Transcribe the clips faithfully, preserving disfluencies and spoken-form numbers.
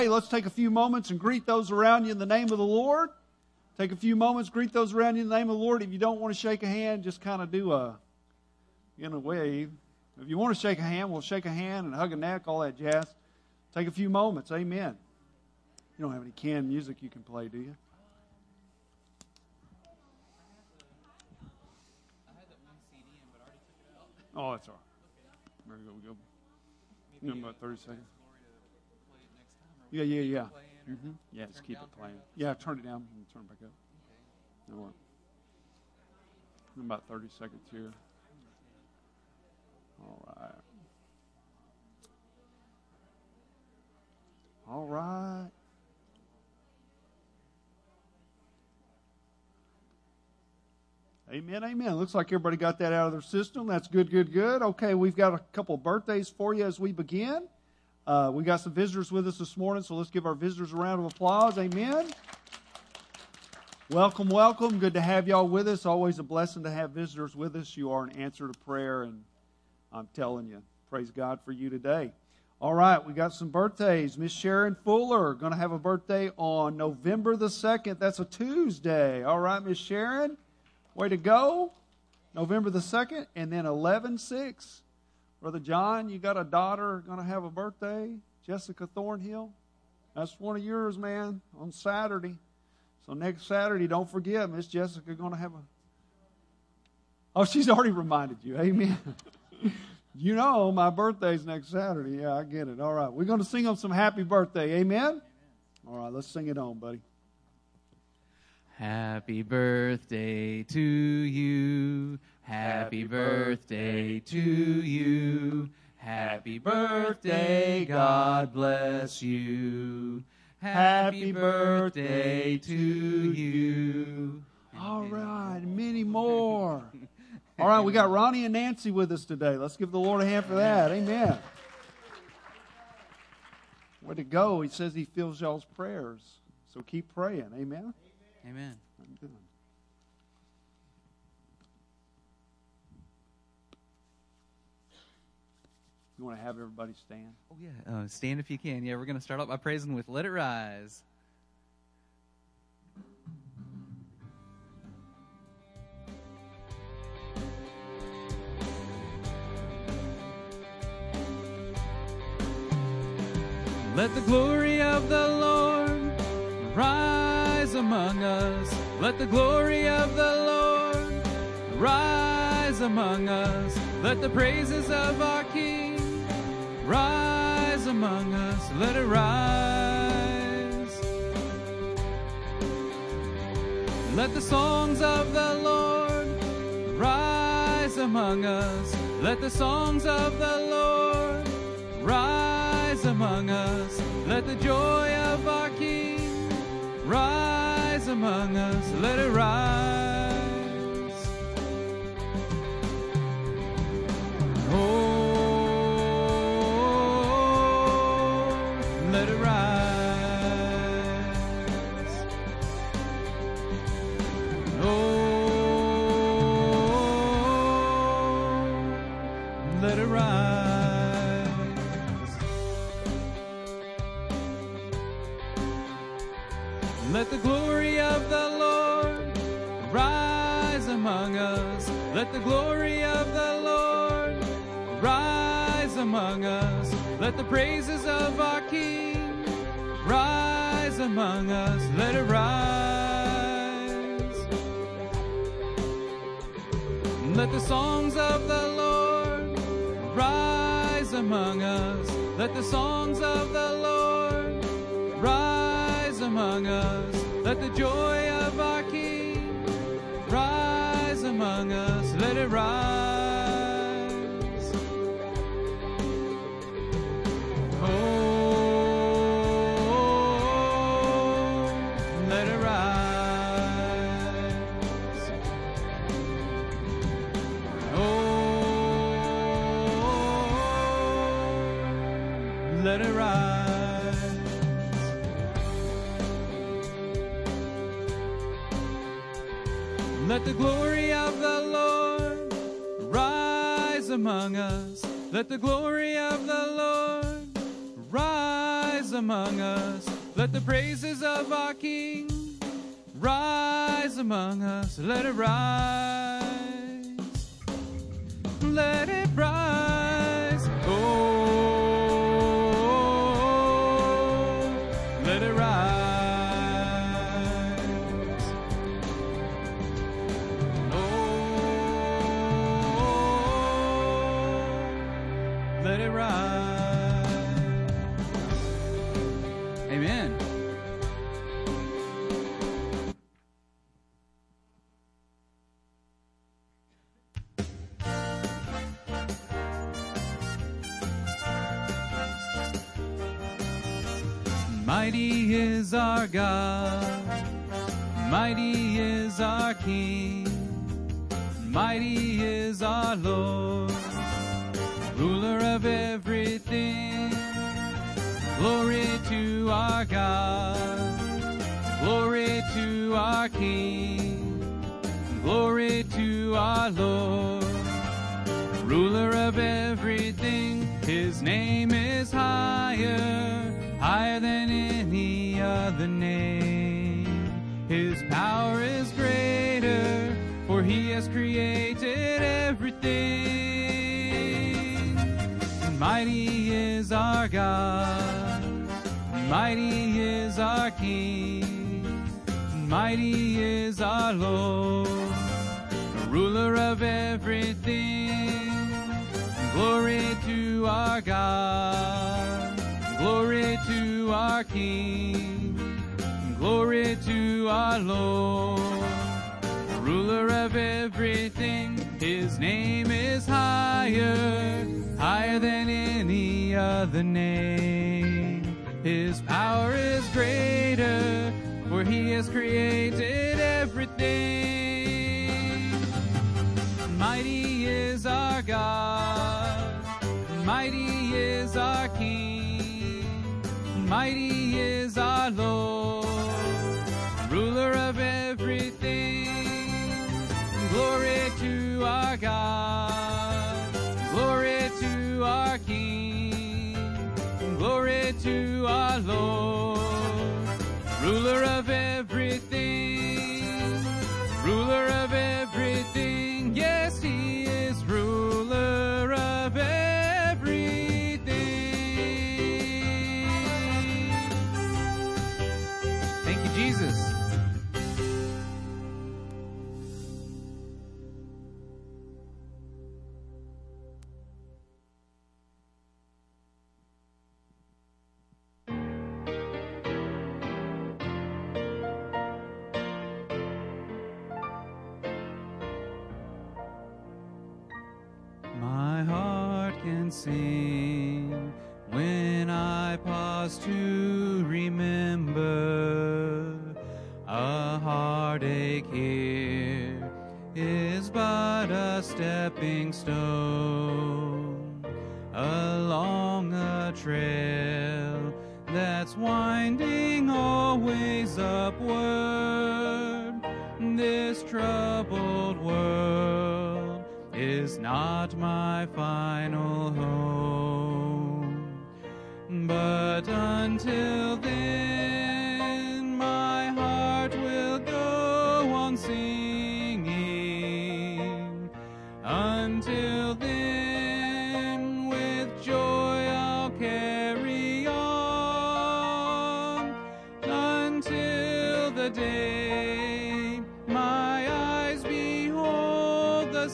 Hey, let's take a few moments and greet those around you in the name of the Lord. Take a few moments, greet those around you in the name of the Lord. If you don't want to shake a hand, just kind of do a, in a wave. If you want to shake a hand, we'll shake a hand and hug a neck, all that jazz. Take a few moments. Amen. You don't have any canned music you can play, do you? I had that one C D in, but I already took it out. Oh, that's all right. There we go. We go. Maybe about thirty seconds. Glory to play it next time, or Yeah, yeah, keep yeah. it playing, or Mm-hmm. Yeah, just turn keep down, it turn playing. up? Yeah, turn it down and turn it back up. Okay. All right. About thirty seconds here. All right. All right. Amen, amen. Looks like everybody got that out of their system. That's good, good, good. Okay, we've got a couple of birthdays for you as we begin. Uh, we got some visitors with us this morning, so let's give our visitors a round of applause. Amen. Welcome, welcome. Good to have y'all with us. Always a blessing to have visitors with us. You are an answer to prayer, and I'm telling you, praise God for you today. All right, we got some birthdays. Miss Sharon Fuller, going to have a birthday on November the second. That's a Tuesday. All right, Miss Sharon, way to go. November the second, and then eleven six. Brother John, you got a daughter going to have a birthday, Jessica Thornhill. That's one of yours, man, on Saturday. So next Saturday, don't forget, Miss Jessica going to have a... Oh, she's already reminded you. Amen. You know, my birthday's next Saturday. Yeah, I get it. All right. We're going to sing them some happy birthday. Amen? Amen. All right, let's sing it on, buddy. Happy birthday to you. Happy birthday to you. Happy birthday, God bless you. Happy birthday to you. All right, many more. All right, we got Ronnie and Nancy with us today. Let's give the Lord a hand for that. Amen. Way to go. He says he feels y'all's prayers. So keep praying. Amen. Amen. You want to have everybody stand? Oh, yeah. Uh, stand if you can. Yeah, we're going to start out by praising with Let It Rise. Let the glory of the Lord rise among us. Let the glory of the Lord rise among us. Let the praises of our King rise among us. Let it rise. Let the songs of the Lord rise among us. Let the songs of the Lord rise among us. Let the joy of our King rise among us. Let it rise. Oh, let it rise. Oh, let it rise. Let the glory of the Lord rise among us. Let the glory of the Lord rise among us. Let the praises of our King rise among us. Let it rise. Let the songs of the Lord rise among us. Let the songs of the Lord rise among us. Let the joy of our King rise among us. Let it rise. Oh, let it rise. Oh, let it rise. Let the glory of the Lord rise among us. Let the glory of the Lord rise rise among us. Let the praises of our King rise among us. Let it rise. Let it rise. Oh, let it rise. Oh, let it rise. Amen. Mighty is our God, mighty is our King, mighty is our Lord, ruler of everything. Glory to our God, glory to our King, glory to our Lord, ruler of everything. His name is higher, higher than any other name. His power is greater, for he has created everything. Mighty is our God, mighty is our King, mighty is our Lord, ruler of everything. Glory to our God, glory to our King, glory to our Lord, ruler of everything. His name is higher, higher than any other name. His power is greater, for he has created everything. Mighty is our God, mighty is our King, mighty is our Lord, ruler of everything. Glory to our God, glory to our King, glory to our Lord, ruler of everything, ruler of everything. Yes, he is ruler of everything. Thank you, Jesus. My heart can sing when I pause to remember. A heartache here is but a stepping stone along a trail that's winding always upward. This troubled world is not my final home, but until then my heart will go on singing. Until then with joy I'll carry on, until the day my eyes behold the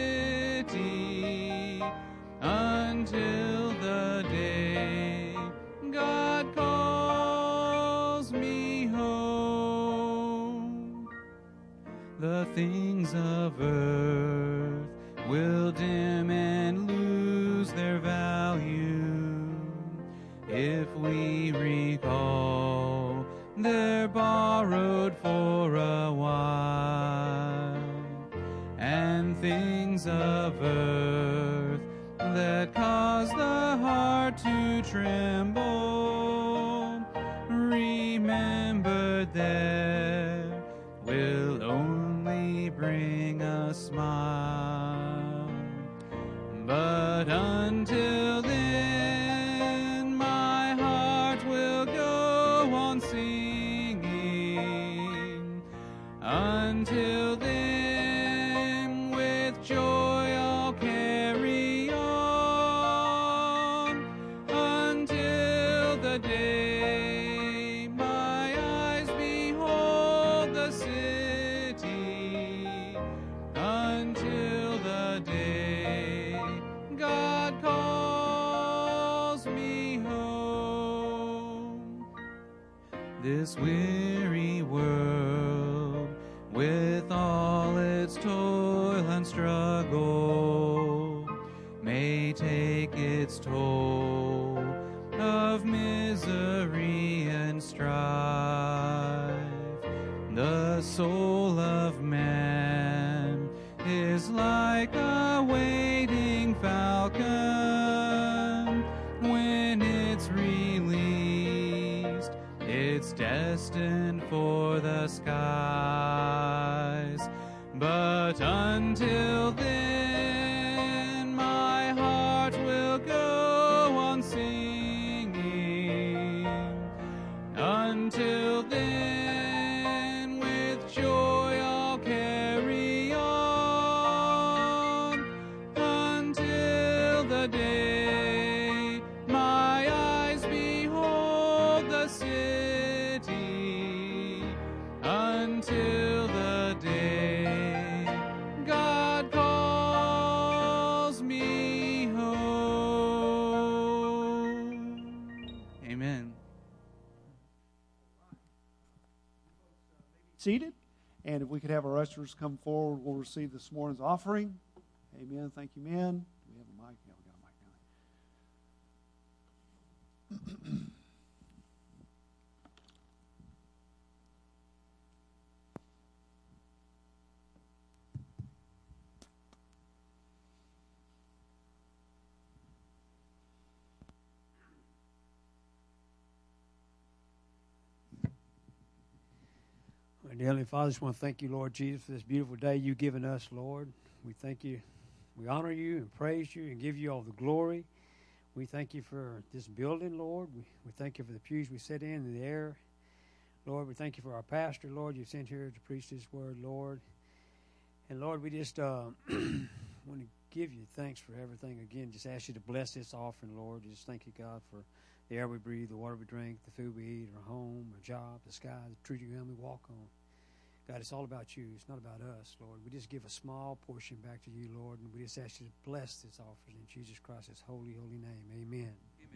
city, until the day God calls me home. The things of earth will dim and lose their value if we recall they're borrowed for a while. And things of earth that cause the heart to tremble, remembered there, will only bring a smile. But until then my heart will on singing. Until then, with joy I'll carry on, until the day my eyes behold the city, until the day God calls me home. This weary world, with all its toil and struggle, may take its toll of misery and strife. The soul of man is like a waiting falcon. When it's released, it's destined for the skies. But until then, my heart will go on singing. Until then, with joy I'll carry on, until the day my eyes behold the city, until the day God calls me home. Amen. Seated. And if we could have our ushers come forward, we'll receive this morning's offering. Amen. Thank you, men. Do we have a mic? Yeah, we got a mic now. Dear Heavenly Father, I just want to thank you, Lord Jesus, for this beautiful day you've given us, Lord. We thank you, we honor you and praise you and give you all the glory. We thank you for this building, Lord. We, we thank you for the pews we sit in and the air. Lord, we thank you for our pastor, Lord, you sent here to preach this word, Lord. And Lord, we just uh, want to give you thanks for everything. Again, just ask you to bless this offering, Lord. Just thank you, God, for the air we breathe, the water we drink, the food we eat, our home, our job, the sky, the tree ground we walk on. God, it's all about you. It's not about us, Lord. We just give a small portion back to you, Lord, and we just ask you to bless this offering in Jesus Christ's holy, holy name. Amen.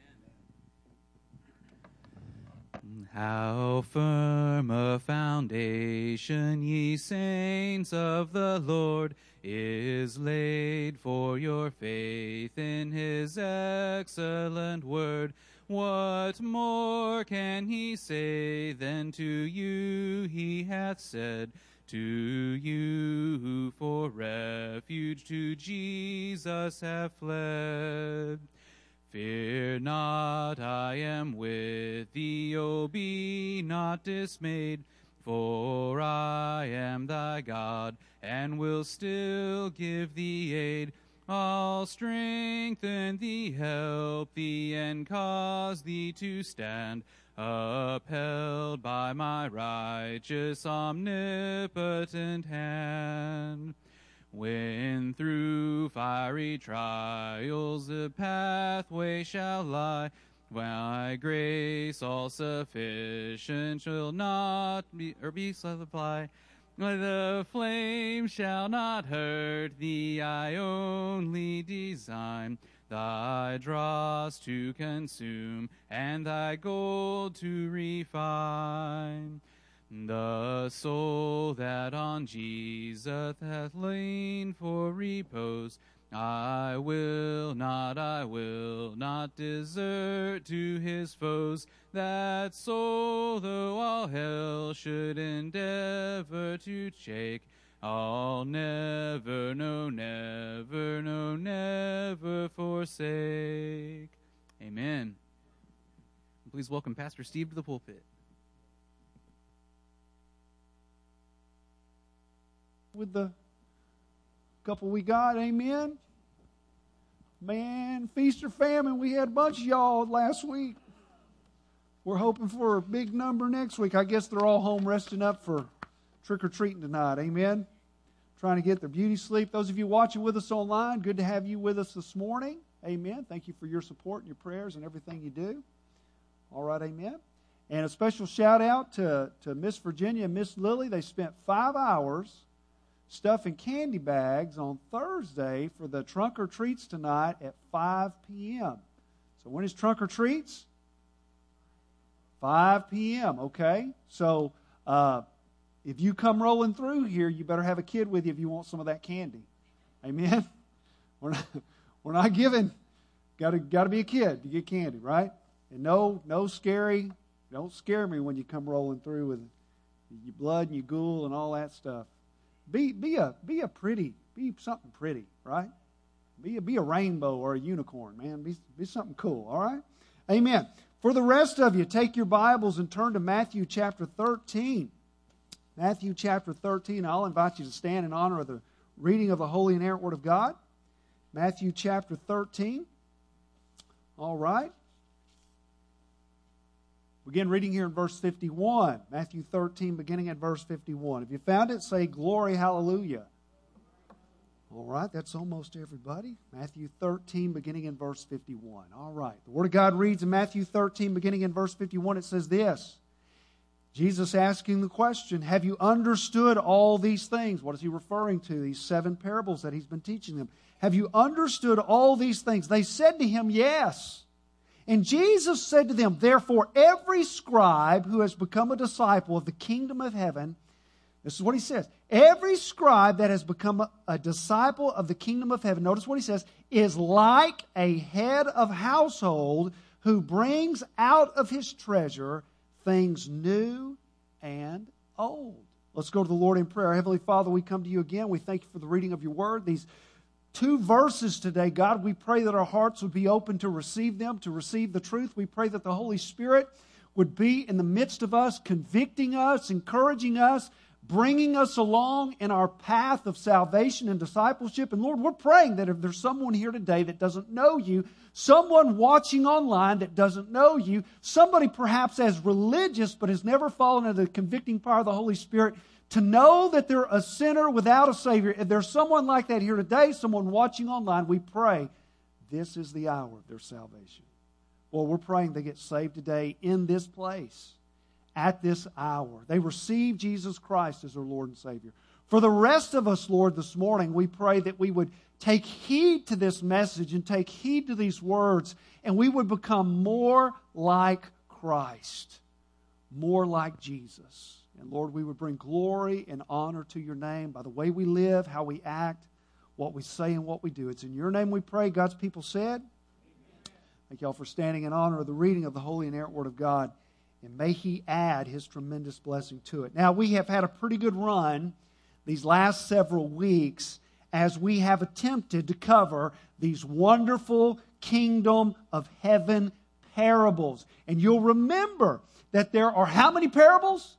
Amen. How firm a foundation, ye saints of the Lord, is laid for your faith in his excellent word. What more can he say than to you he hath said, to you who for refuge to Jesus have fled? Fear not, I am with thee, O be not dismayed, for I am thy God, and will still give thee aid. I'll strengthen thee, help thee, and cause thee to stand, upheld by my righteous, omnipotent hand. When through fiery trials the pathway shall lie, my grace all sufficient shall not be, or be supply. The flame shall not hurt thee, I only design thy dross to consume, and thy gold to refine. The soul that on Jesus hath lain for repose, I will not, I will not desert to his foes. That soul, though all hell should endeavor to shake, I'll never, no, never, no, never forsake. Amen. Please welcome Pastor Steve to the pulpit. With the couple we got, amen. Man, feast or famine, we had a bunch of y'all last week. we're hoping for a big number next week. I guess they're all home resting up for trick-or-treating tonight. Amen? Trying to get their beauty sleep. Those of you watching with us online, good to have you with us this morning. Amen. Thank you for your support and your prayers and everything you do. All right, amen. And a special shout out to, to Miss Virginia and Miss Lily. They spent five hours stuffing candy bags on Thursday for the Trunk or Treats tonight at five p.m. So when is Trunk or Treats? five p.m., okay? So uh, if you come rolling through here, you better have a kid with you if you want some of that candy. Amen? We're not, we're not giving. Got to got to be a kid to get candy, right? And no, no scary. Don't scare me when you come rolling through with your blood and your ghoul and all that stuff. Be be a be a pretty, be something pretty, right? Be a, be a rainbow or a unicorn, man. Be be something cool, all right? Amen. For the rest of you, take your Bibles and turn to Matthew chapter thirteen. Matthew chapter thirteen. I'll invite you to stand in honor of the reading of the Holy and inerrant Word of God. Matthew chapter thirteen. All right. Begin reading here in verse fifty-one. Matthew thirteen, beginning at verse fifty-one. If you found it, say glory, hallelujah. All right, that's almost everybody. Matthew thirteen, beginning in verse fifty-one. All right, the Word of God reads in Matthew thirteen, beginning in verse fifty-one, it says this. Jesus asking the question, have you understood all these things? What is he referring to? These seven parables that he's been teaching them. Have you understood all these things? They said to him, yes. And Jesus said to them, therefore, every scribe who has become a disciple of the kingdom of heaven, this is what he says, every scribe that has become a, a disciple of the kingdom of heaven, notice what he says, is like a head of household who brings out of his treasure things new and old. Let's go to the Lord in prayer. Heavenly Father, we come to you again. We thank you for the reading of your word. These two verses today, God, we pray that our hearts would be open to receive them, to receive the truth. We pray that the Holy Spirit would be in the midst of us, convicting us, encouraging us, bringing us along in our path of salvation and discipleship. And Lord, we're praying that if there's someone here today that doesn't know you, someone watching online that doesn't know you, somebody perhaps as religious but has never fallen under the convicting power of the Holy Spirit, to know that they're a sinner without a Savior. If there's someone like that here today, someone watching online, we pray this is the hour of their salvation. Well, we're praying they get saved today in this place, at this hour. They receive Jesus Christ as their Lord and Savior. For the rest of us, Lord, this morning, we pray that we would take heed to this message and take heed to these words, and we would become more like Christ, more like Jesus. And Lord, we would bring glory and honor to your name by the way we live, how we act, what we say, and what we do. It's in your name we pray. God's people said. Amen. Thank you all for standing in honor of the reading of the Holy and inerrant Word of God. And may He add His tremendous blessing to it. Now, we have had a pretty good run these last several weeks as we have attempted to cover these wonderful kingdom of heaven parables. And you'll remember that there are how many parables?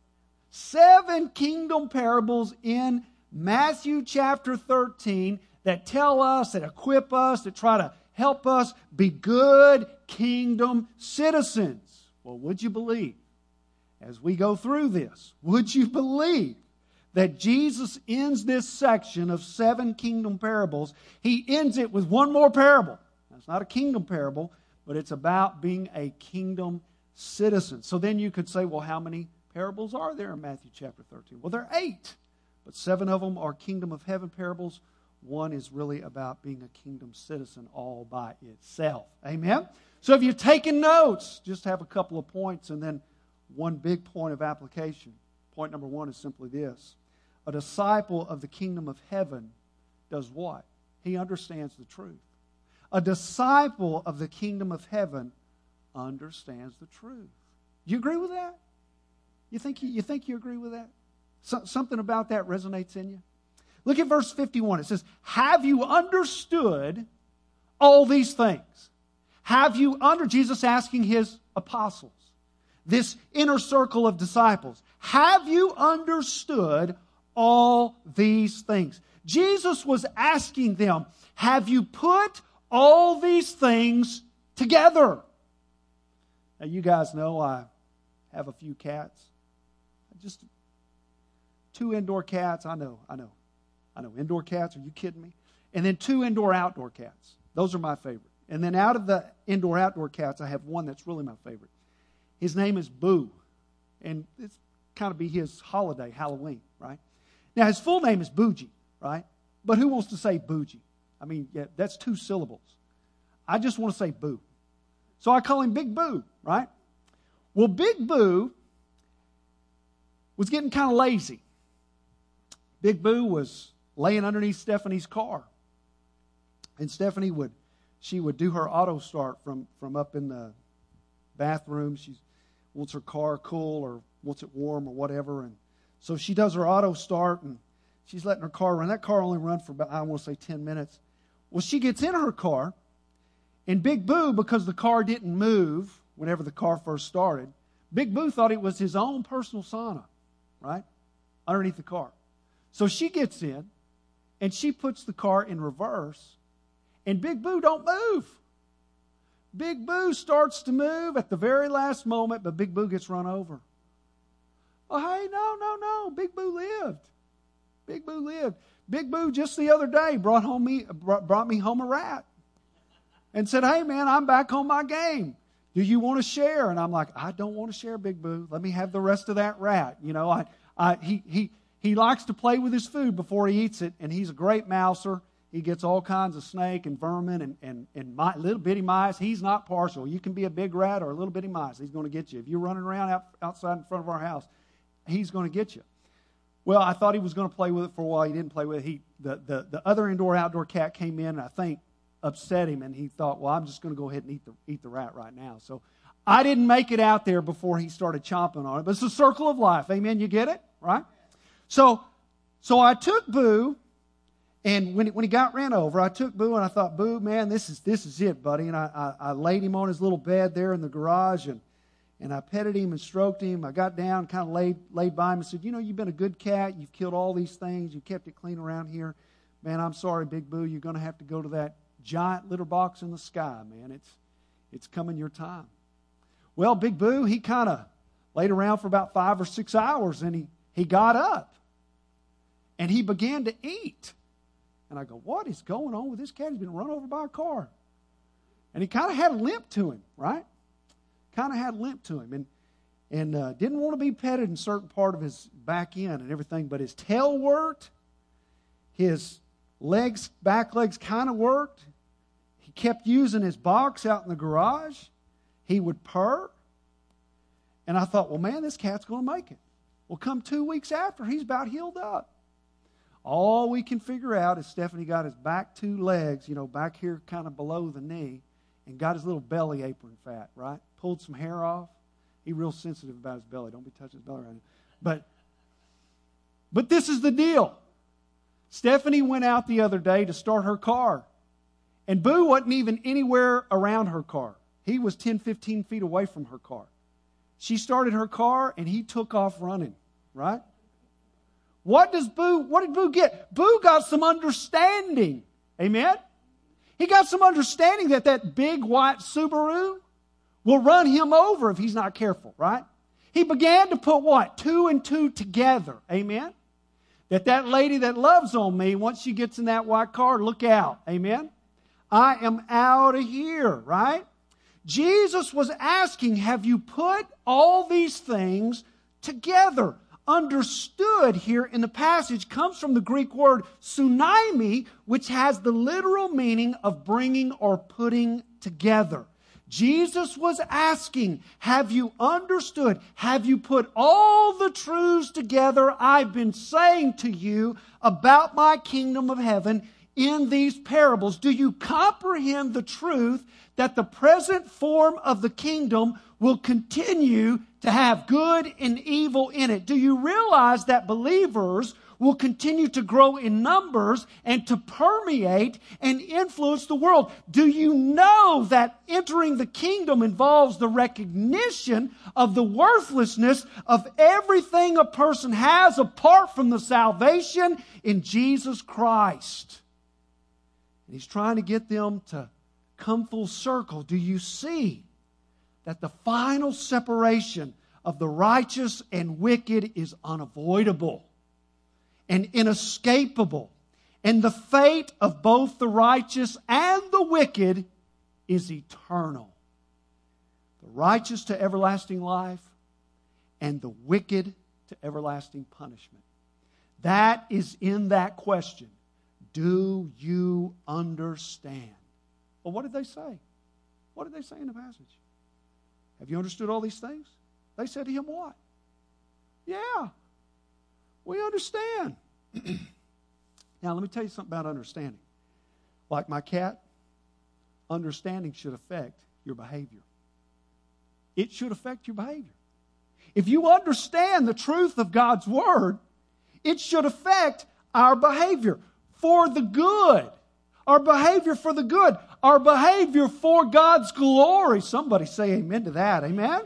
Seven kingdom parables in Matthew chapter thirteen that tell us, that equip us, that try to help us be good kingdom citizens. Well, would you believe, as we go through this, would you believe that Jesus ends this section of seven kingdom parables? He ends it with one more parable. Now, it's not a kingdom parable, but it's about being a kingdom citizen. So then you could say, well, how many parables are there in Matthew chapter thirteen? Well, there are eight, but seven of them are kingdom of heaven parables. One is really about being a kingdom citizen all by itself. Amen? So if you've taken notes, just have a couple of points and then one big point of application. Point number one is simply this. A disciple of the kingdom of heaven does what? He understands the truth. A disciple of the kingdom of heaven understands the truth. Do you agree with that? You think you, you think you agree with that? So, something about that resonates in you? Look at verse fifty-one. It says, have you understood all these things? Have you under Jesus asking his apostles, this inner circle of disciples, have you understood all these things? Jesus was asking them, have you put all these things together? Now, you guys know I have a few cats. Just two indoor cats. I know, I know. I know. Indoor cats, are you kidding me? And then two indoor-outdoor cats. Those are my favorite. And then out of the indoor-outdoor cats, I have one that's really my favorite. His name is Boo. And it's kind of be his holiday, Halloween, right? Now, his full name is Bougie, right? But who wants to say Bougie? I mean, yeah, that's two syllables. I just want to say Boo. So I call him Big Boo, right? Well, Big Boo was getting kind of lazy. Big Boo was laying underneath Stephanie's car. And Stephanie would, she would do her auto start from, from up in the bathroom. She wants her car cool or wants it warm or whatever. And so she does her auto start and she's letting her car run. That car only run for about, I want to say ten minutes. Well, she gets in her car and Big Boo, because the car didn't move whenever the car first started, Big Boo thought it was his own personal sauna, right, underneath the car. So she gets in and she puts the car in reverse and Big Boo don't move. Big Boo starts to move at the very last moment, but Big Boo gets run over. Oh, hey, no, no, no. Big Boo lived. Big Boo lived. Big Boo just the other day brought home me brought me home a rat and said, hey, man, I'm back on my game. Do you want to share? And I'm like, I don't want to share, Big Boo. Let me have the rest of that rat. You know, I, I, he, he, he likes to play with his food before he eats it, and he's a great mouser. He gets all kinds of snake and vermin and, and, and my, little bitty mice. He's not partial. You can be a big rat or a little bitty mice. He's going to get you. If you're running around out, outside in front of our house, he's going to get you. Well, I thought he was going to play with it for a while. He didn't play with it. He, the, the, the other indoor-outdoor cat came in and I think upset him, and he thought, well, I'm just going to go ahead and eat the, eat the rat right now. So I didn't make it out there before he started chomping on it. But it's a circle of life. Amen? You get it? Right? So, so I took Boo. And when, when he got ran over, I took Boo and I thought, Boo, man, this is this is it, buddy. And I, I, I laid him on his little bed there in the garage, and, and I petted him and stroked him. I got down, kind of laid, laid by him and said, you know, you've been a good cat. You've killed all these things. You've kept it clean around here. Man, I'm sorry, Big Boo. You're going to have to go to that giant litter box in the sky, man. It's, it's coming your time. Well, Big Boo, he kind of laid around for about five or six hours, and he, he got up, and he began to eat. And I go, what is going on with this cat? He's been run over by a car. And he kind of had a limp to him, right? Kind of had a limp to him. And and uh, didn't want to be petted in certain part of his back end and everything. But his tail worked. His legs, back legs kind of worked. He kept using his box out in the garage. He would purr. And I thought, well, man, this cat's going to make it. Well, come two weeks after, he's about healed up. All we can figure out is Stephanie got his back two legs, you know, back here kind of below the knee, and got his little belly apron fat, right? Pulled some hair off. He's real sensitive about his belly. Don't be touching his belly right now. But, but this is the deal. Stephanie went out the other day to start her car, and Boo wasn't even anywhere around her car. He was ten, fifteen feet away from her car. She started her car, and he took off running, right? What does Boo, what did Boo get? Boo got some understanding. Amen? He got some understanding that that big white Subaru will run him over if he's not careful, right? He began to put what? Two and two together. Amen? That that lady that loves on me, once she gets in that white car, look out. Amen? I am out of here, right? Jesus was asking, have you put all these things together? Understood here in the passage comes from the Greek word tsunami, which has the literal meaning of bringing or putting together. Jesus was asking, have you understood? Have you put all the truths together I've been saying to you about my kingdom of heaven in these parables? Do you comprehend the truth that the present form of the kingdom will continue to have good and evil in it? Do you realize that believers will continue to grow in numbers and to permeate and influence the world? Do you know that entering the kingdom involves the recognition of the worthlessness of everything a person has apart from the salvation in Jesus Christ? And he's trying to get them to come full circle. Do you see that the final separation of the righteous and wicked is unavoidable and inescapable. And the fate of both the righteous and the wicked is eternal. The righteous to everlasting life and the wicked to everlasting punishment. That is in that question. Do you understand? Well, what did they say? What did they say in the passage? Have you understood all these things? They said to him what? Yeah, we understand. Now, let me tell you something about understanding. Like my cat, understanding should affect your behavior. It should affect your behavior. If you understand the truth of God's Word, it should affect our behavior for the good. Our behavior for the good. Our behavior for God's glory. Somebody say amen to that. Amen?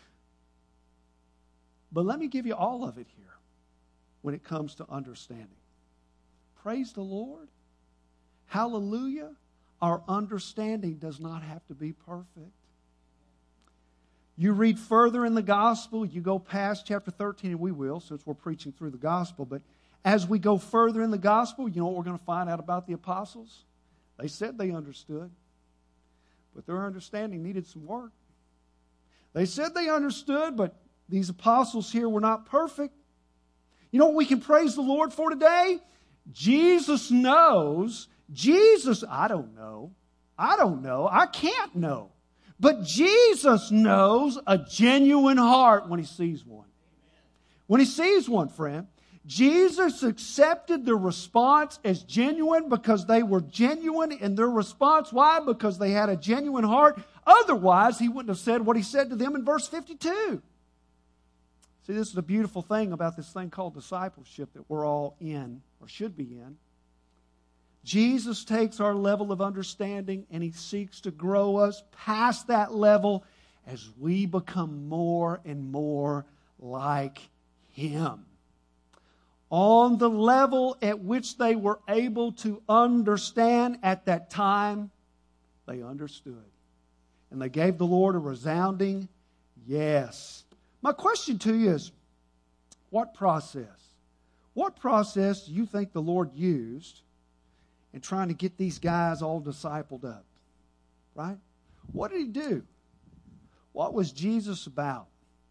But let me give you all of it here when it comes to understanding. Praise the Lord. Hallelujah. Our understanding does not have to be perfect. You read further in the gospel, you go past chapter thirteen, and we will, since we're preaching through the gospel. But as we go further in the gospel, you know what we're going to find out about the apostles? They said they understood, but their understanding needed some work. They said they understood, but these apostles here were not perfect. You know what we can praise the Lord for today? Jesus knows. Jesus, I don't know. I don't know. I can't know. But Jesus knows a genuine heart when He sees one. When He sees one, friend. Jesus accepted their response as genuine because they were genuine in their response. Why? Because they had a genuine heart. Otherwise, He wouldn't have said what He said to them in verse fifty-two. See, this is the beautiful thing about this thing called discipleship that we're all in, or should be in. Jesus takes our level of understanding and He seeks to grow us past that level as we become more and more like Him. On the level at which they were able to understand at that time, they understood. And they gave the Lord a resounding yes. My question to you is, what process? What process do you think the Lord used in trying to get these guys all discipled up? Right? What did He do? What was Jesus about?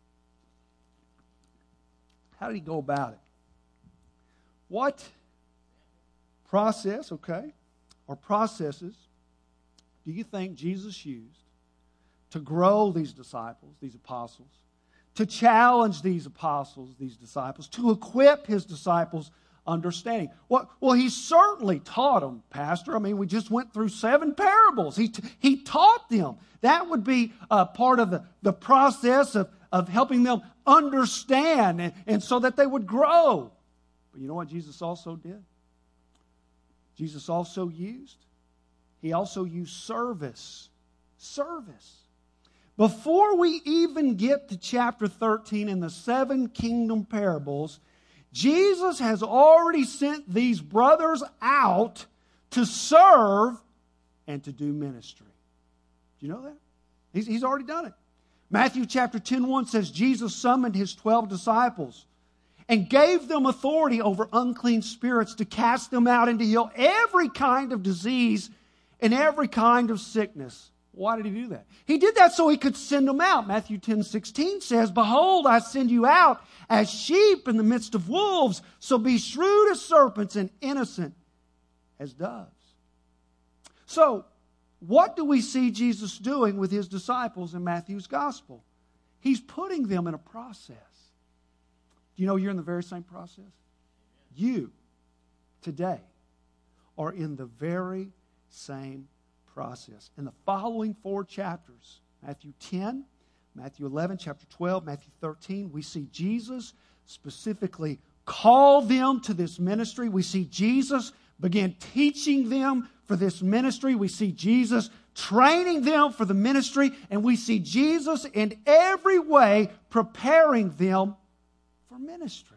How did He go about it? What process, okay, or processes do you think Jesus used to grow these disciples, these apostles, to challenge these apostles, these disciples, to equip His disciples understanding? Well, well, He certainly taught them, Pastor. I mean, we just went through seven parables. He, t- he taught them. That would be uh, part of the, the process of, of helping them understand and, and so that they would grow. But you know what Jesus also did? Jesus also used? He also used service. Service. Before we even get to chapter thirteen in the seven kingdom parables, Jesus has already sent these brothers out to serve and to do ministry. Do you know that? He's, he's already done it. Matthew chapter ten one says Jesus summoned His twelve disciples and gave them authority over unclean spirits to cast them out and to heal every kind of disease and every kind of sickness. Why did He do that? He did that so He could send them out. Matthew ten sixteen says, "Behold, I send you out as sheep in the midst of wolves, so be shrewd as serpents and innocent as doves." So, what do we see Jesus doing with His disciples in Matthew's gospel? He's putting them in a process. Do you know you're in the very same process? You, today, are in the very same process. In the following four chapters, Matthew ten, Matthew eleven, chapter twelve, Matthew thirteen, we see Jesus specifically call them to this ministry. We see Jesus begin teaching them for this ministry. We see Jesus training them for the ministry. And we see Jesus in every way preparing them for ministry.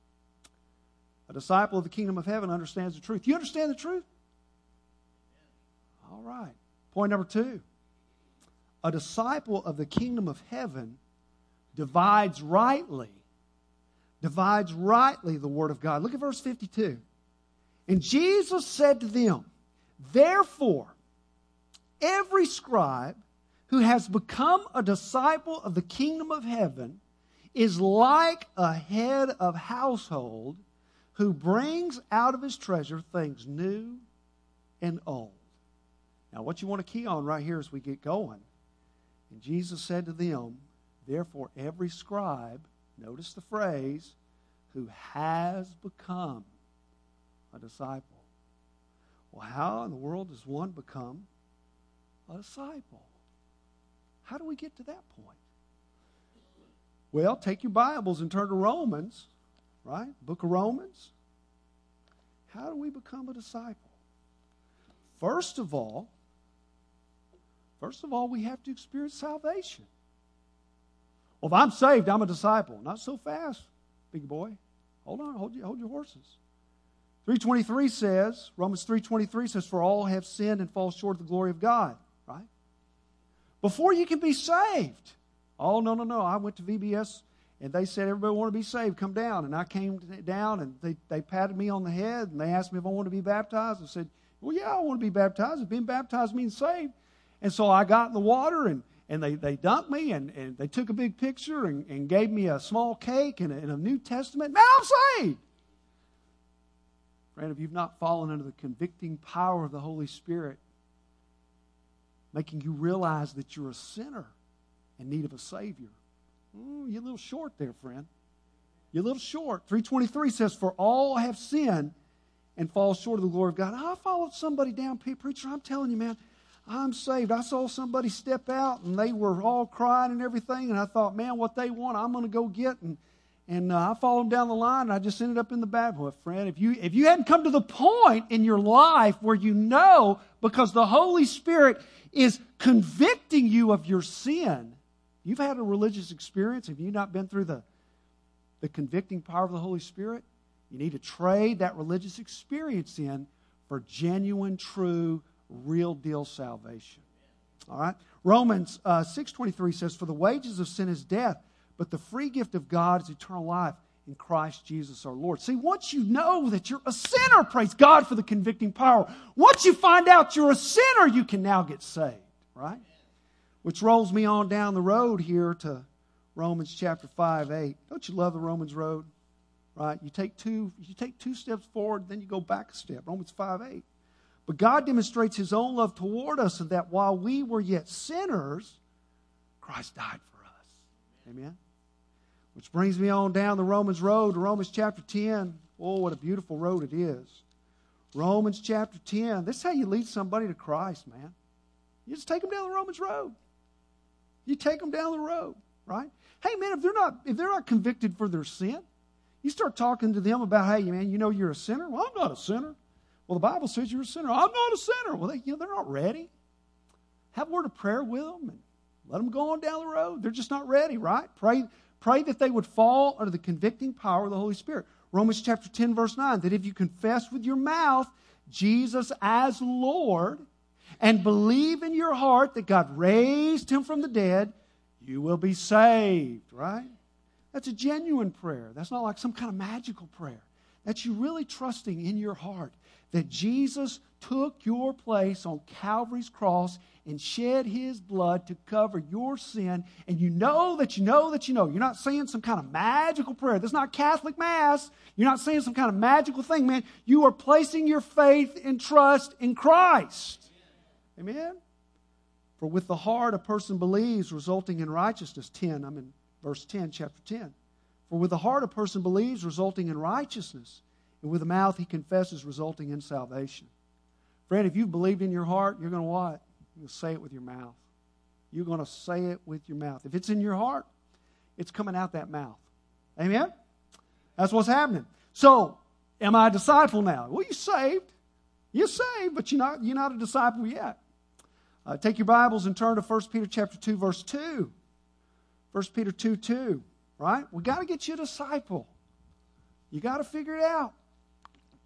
A disciple of the kingdom of heaven understands the truth. You understand the truth? All right. Point number two. a disciple of the kingdom of heaven divides rightly, divides rightly the word of God. Look at verse fifty-two. And Jesus said to them, therefore, every scribe who has become a disciple of the kingdom of heaven is like a head of household who brings out of his treasure things new and old. Now, what you want to key on right here as we get going. And Jesus said to them, therefore, every scribe, notice the phrase, who has become a disciple. Well, how in the world does one become a disciple? How do we get to that point? Well, take your Bibles and turn to Romans, right? Book of Romans. How do we become a disciple? First of all, first of all, we have to experience salvation. Well, if I'm saved, I'm a disciple. Not so fast, big boy. Hold on, hold your, hold your horses. three twenty-three says, Romans three twenty-three says, for all have sinned and fall short of the glory of God, right? Before you can be saved. Oh, no, no, no. I went to V B S and they said, everybody want to be saved, come down. And I came down and they, they patted me on the head and they asked me if I wanted to be baptized. I said, well, yeah, I want to be baptized. If being baptized means saved. And so I got in the water and, and they, they dunked me and, and they took a big picture and, and gave me a small cake and a, and a New Testament. Now I'm saved. Friend, if you've not fallen under the convicting power of the Holy Spirit, making you realize that you're a sinner in need of a Savior, ooh, you're a little short there, friend. You're a little short. three twenty-three says, for all have sinned and fall short of the glory of God. I followed somebody down, preacher, I'm telling you, man, I'm saved. I saw somebody step out and they were all crying and everything, and I thought, man, what they want, I'm going to go get. And And uh, I followed them down the line, and I just ended up in the bad. Well, friend, if you if you hadn't come to the point in your life where you know, because the Holy Spirit is convicting you of your sin, you've had a religious experience. Have you not been through the, the convicting power of the Holy Spirit? You need to trade that religious experience in for genuine, true, real deal salvation. All right? Romans uh, six twenty-three says, for the wages of sin is death, but the free gift of God is eternal life in Christ Jesus our Lord. See, once you know that you're a sinner, praise God for the convicting power. Once you find out you're a sinner, you can now get saved, right? Which rolls me on down the road here to Romans chapter five, eight. Don't you love the Romans road? Right? You take two, you take two steps forward, then you go back a step. Romans five, eight. But God demonstrates His own love toward us in that while we were yet sinners, Christ died for us. Amen? Which brings me on down the Romans road to Romans chapter ten. Oh, what a beautiful road it is. Romans chapter ten. This is how you lead somebody to Christ, man. You just take them down the Romans road. You take them down the road, right? Hey, man, if they're not if they're not convicted for their sin, you start talking to them about, hey, man, you know you're a sinner? Well, I'm not a sinner. Well, the Bible says you're a sinner. I'm not a sinner. Well, they, you know, they're not ready. Have a word of prayer with them and let them go on down the road. They're just not ready, right? Pray, pray that they would fall under the convicting power of the Holy Spirit. Romans chapter ten, verse nine, that if you confess with your mouth Jesus as Lord and believe in your heart that God raised Him from the dead, you will be saved, right? That's a genuine prayer. That's not like some kind of magical prayer. That's you really trusting in your heart that Jesus took your place on Calvary's cross and shed His blood to cover your sin. And you know that you know that you know. You're not saying some kind of magical prayer. That's not Catholic Mass. You're not saying some kind of magical thing, man. You are placing your faith and trust in Christ. Amen? For with the heart a person believes, resulting in righteousness. ten, I'm in verse ten, chapter ten. For with the heart a person believes, resulting in righteousness. And with the mouth he confesses, resulting in salvation. Friend, if you've believed in your heart, you're going to what? You're going to say it with your mouth. You're going to say it with your mouth. If it's in your heart, it's coming out that mouth. Amen? That's what's happening. So, am I a disciple now? Well, you're saved. You're saved, but you're not, you're not a disciple yet. Uh, take your Bibles and turn to First Peter chapter two, verse two. First Peter two, two. Right? We got to get you a disciple. You got to figure it out.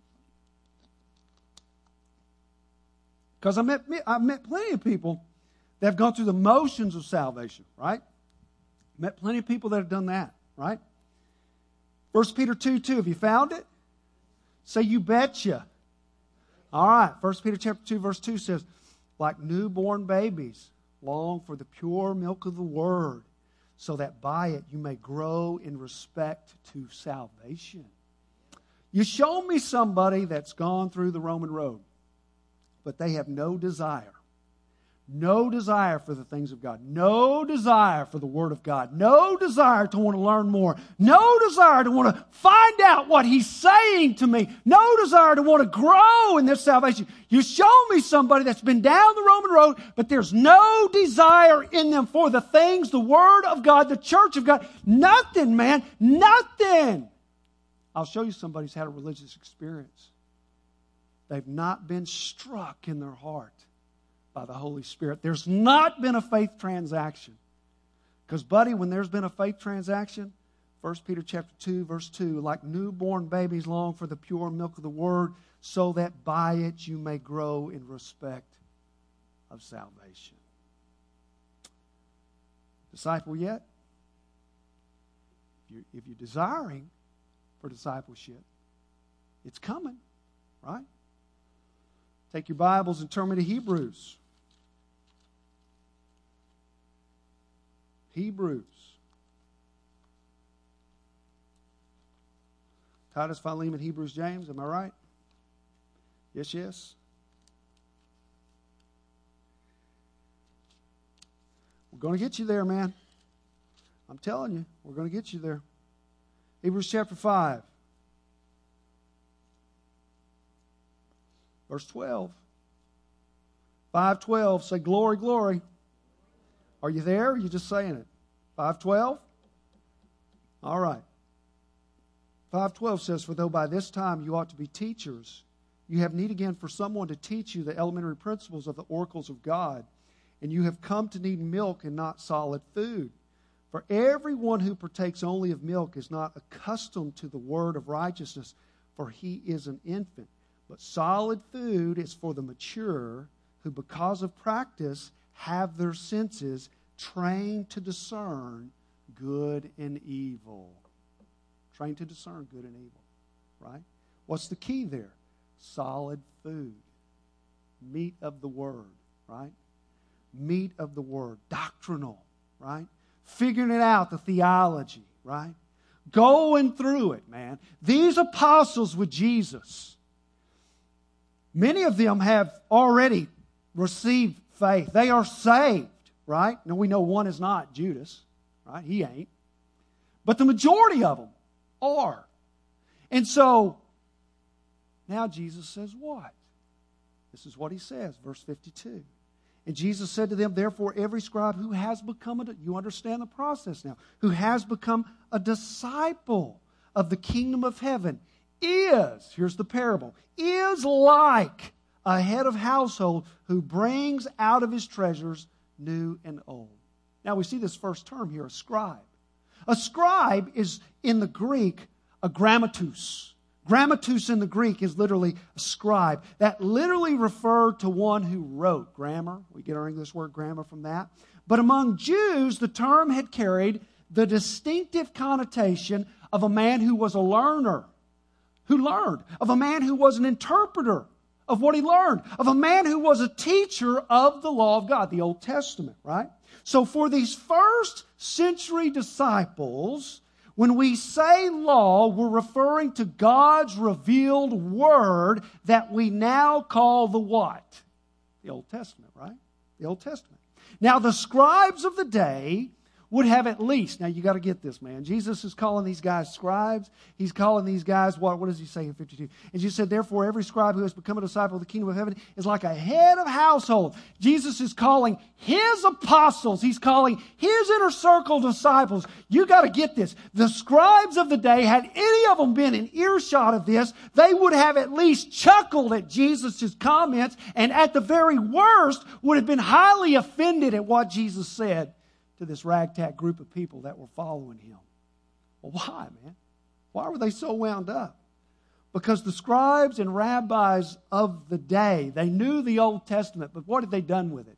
Because I met, I met plenty of people They've gone through the motions of salvation, right? Met plenty of people that have done that, right? First Peter two two, have you found it? Say, you betcha. All right, First Peter chapter two, verse two says, like newborn babies, long for the pure milk of the word, so that by it you may grow in respect to salvation. You show me somebody that's gone through the Roman road, but they have no desire. No desire for the things of God. No desire for the Word of God. No desire to want to learn more. No desire to want to find out what He's saying to me. No desire to want to grow in this salvation. You show me somebody that's been down the Roman road, but there's no desire in them for the things, the Word of God, the church of God. Nothing, man. Nothing. I'll show you somebody who's had a religious experience. They've not been struck in their heart by the Holy Spirit. There's not been a faith transaction. Because, buddy, when there's been a faith transaction, First Peter chapter two, verse two, like newborn babies long for the pure milk of the Word, so that by it you may grow in respect of salvation. Disciple yet? If you're, if you're desiring for discipleship, it's coming, right? Take your Bibles and turn me to Hebrews. Hebrews. Titus, Philemon, Hebrews, James. Am I right? Yes, yes. We're going to get you there, man. I'm telling you, we're going to get you there. Hebrews chapter five. Verse twelve. five twelve, say glory, glory. Are you there? Or are you just saying it? five twelve? All right. five twelve says, for though by this time you ought to be teachers, you have need again for someone to teach you the elementary principles of the oracles of God, and you have come to need milk and not solid food. For everyone who partakes only of milk is not accustomed to the word of righteousness, for he is an infant. But solid food is for the mature, who because of practice have their senses trained to discern good and evil. Trained to discern good and evil, right? What's the key there? Solid food. Meat of the Word, right? Meat of the Word. Doctrinal, right? Figuring it out, the theology, right? Going through it, man. These apostles with Jesus, many of them have already received faith. They are saved, right? Now we know one is not, Judas, right? He ain't. But the majority of them are. And so, now Jesus says what? This is what He says, verse fifty-two. And Jesus said to them, therefore every scribe who has become, a, you understand the process now, who has become a disciple of the kingdom of heaven is, here's the parable, is like a head of household who brings out of his treasures new and old. Now we see this first term here, a scribe. A scribe is, in the Greek, a grammatus. Grammatus in the Greek is literally a scribe. That literally referred to one who wrote. Grammar, we get our English word grammar from that. But among Jews, the term had carried the distinctive connotation of a man who was a learner, who learned, of a man who was an interpreter of what he learned, of a man who was a teacher of the law of God, the Old Testament, right? So for these first century disciples, when we say law, we're referring to God's revealed word that we now call the what? The Old Testament, right? The Old Testament. Now, the scribes of the day would have at least, now you got to get this, man. Jesus is calling these guys scribes. He's calling these guys, what, what does he say in fifty-two? And Jesus said, therefore, every scribe who has become a disciple of the kingdom of heaven is like a head of household. Jesus is calling his apostles, he's calling his inner circle disciples. You got to get this. The scribes of the day, had any of them been in earshot of this, they would have at least chuckled at Jesus' comments, and at the very worst would have been highly offended at what Jesus said to this ragtag group of people that were following him. Well, why, man? Why were they so wound up? Because the scribes and rabbis of the day, they knew the Old Testament, but what had they done with it?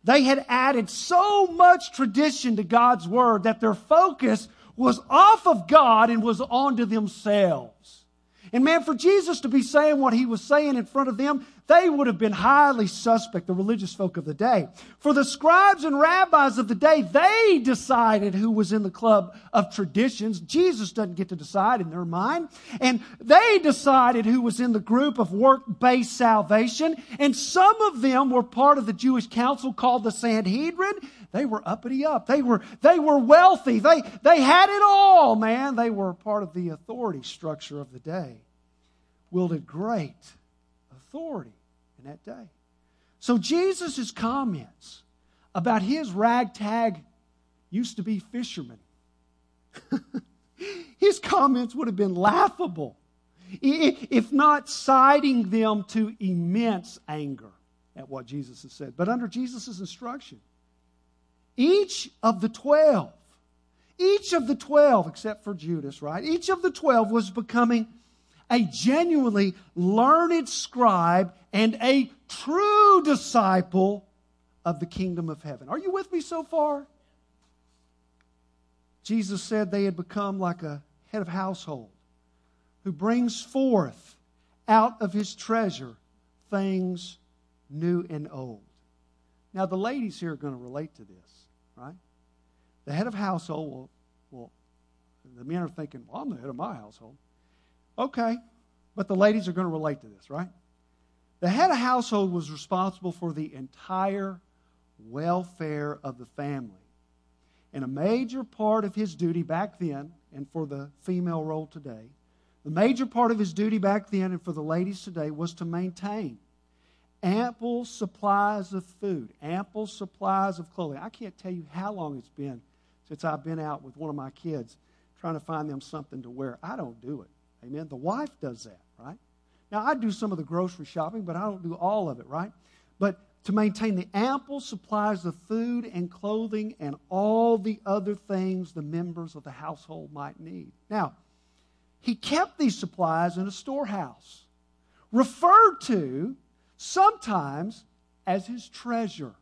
They had added so much tradition to God's Word that their focus was off of God and was onto themselves. And man, for Jesus to be saying what He was saying in front of them, they would have been highly suspect, the religious folk of the day. For the scribes and rabbis of the day, they decided who was in the club of traditions. Jesus doesn't get to decide in their mind. And they decided who was in the group of work-based salvation. And some of them were part of the Jewish council called the Sanhedrin. They were uppity up. They were, they were wealthy. They, they had it all, man. They were part of the authority structure of the day. Wielded great authority in that day. So Jesus' comments about his ragtag used to be fishermen. His comments would have been laughable, if not citing them to immense anger at what Jesus has said. But under Jesus' instruction, each of the twelve, each of the twelve, except for Judas, right? Each of the twelve was becoming a genuinely learned scribe and a true disciple of the kingdom of heaven. Are you with me so far? Jesus said they had become like a head of household who brings forth out of his treasure things new and old. Now, the ladies here are going to relate to this, right? The head of household, well, well, the men are thinking, well, I'm the head of my household. Okay, but the ladies are going to relate to this, right? The head of household was responsible for the entire welfare of the family. And a major part of his duty back then, and for the female role today, the major part of his duty back then and for the ladies today was to maintain ample supplies of food, ample supplies of clothing. I can't tell you how long it's been since I've been out with one of my kids trying to find them something to wear. I don't do it. Amen. The wife does that, right? Now, I do some of the grocery shopping, but I don't do all of it, right? But to maintain the ample supplies of food and clothing and all the other things the members of the household might need. Now, he kept these supplies in a storehouse, referred to sometimes as his treasure,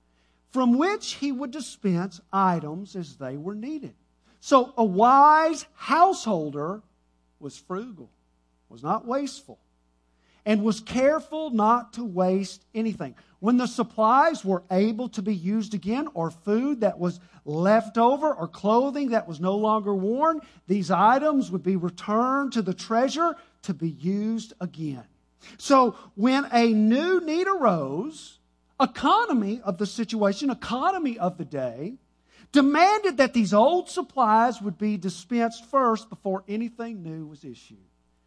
from which he would dispense items as they were needed. So a wise householder was frugal, was not wasteful, and was careful not to waste anything. When the supplies were able to be used again, or food that was left over, or clothing that was no longer worn, these items would be returned to the treasure to be used again. So when a new need arose, economy of the situation, economy of the day, demanded that these old supplies would be dispensed first before anything new was issued.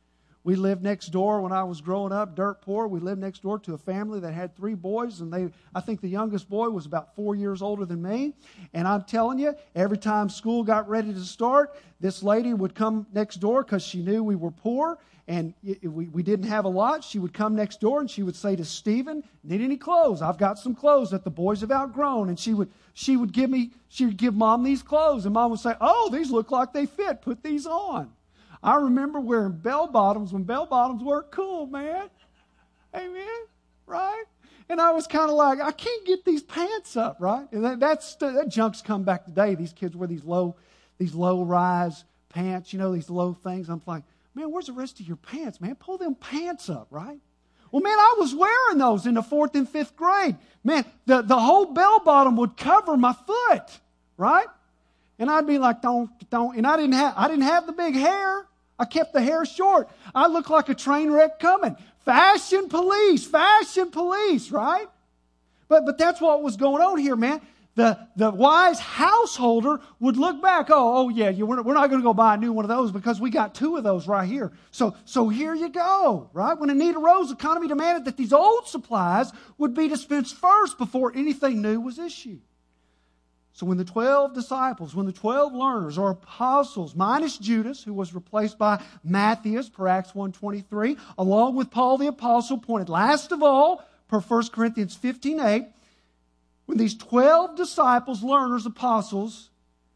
We lived next door when I was growing up, dirt poor. We lived next door to a family that had three boys, and they, I think the youngest boy was about four years older than me. And I'm telling you, every time school got ready to start, this lady would come next door because she knew we were poor and we, we didn't have a lot. She would come next door and she would say to Stephen, "Need any clothes? I've got some clothes that the boys have outgrown." And she would she would give me she would give Mom these clothes, and Mom would say, "Oh, these look like they fit. Put these on." I remember wearing bell bottoms when bell bottoms weren't cool, man. Amen, right? And I was kind of like, I can't get these pants up, right? And that, that's that junk's come back today. These kids wear these low, these low rise pants, you know, these low things. I'm like, man, where's the rest of your pants, man? Pull them pants up, right? Well, man, I was wearing those in the fourth and fifth grade. Man, the, the whole bell bottom would cover my foot, right? And I'd be like, don't, don't. And I didn't have, I didn't have the big hair. I kept the hair short. I looked like a train wreck coming. Fashion police, fashion police, right? But but that's what was going on here, man. The the wise householder would look back. Oh, oh yeah, you, we're, we're not going to go buy a new one of those because we got two of those right here. So so here you go, right? When a need arose, the economy demanded that these old supplies would be dispensed first before anything new was issued. So when the twelve disciples, when the twelve learners or apostles, minus Judas, who was replaced by Matthias per Acts one twenty-three, along with Paul the apostle, pointed last of all per First Corinthians fifteen eight, when these twelve disciples, learners, apostles,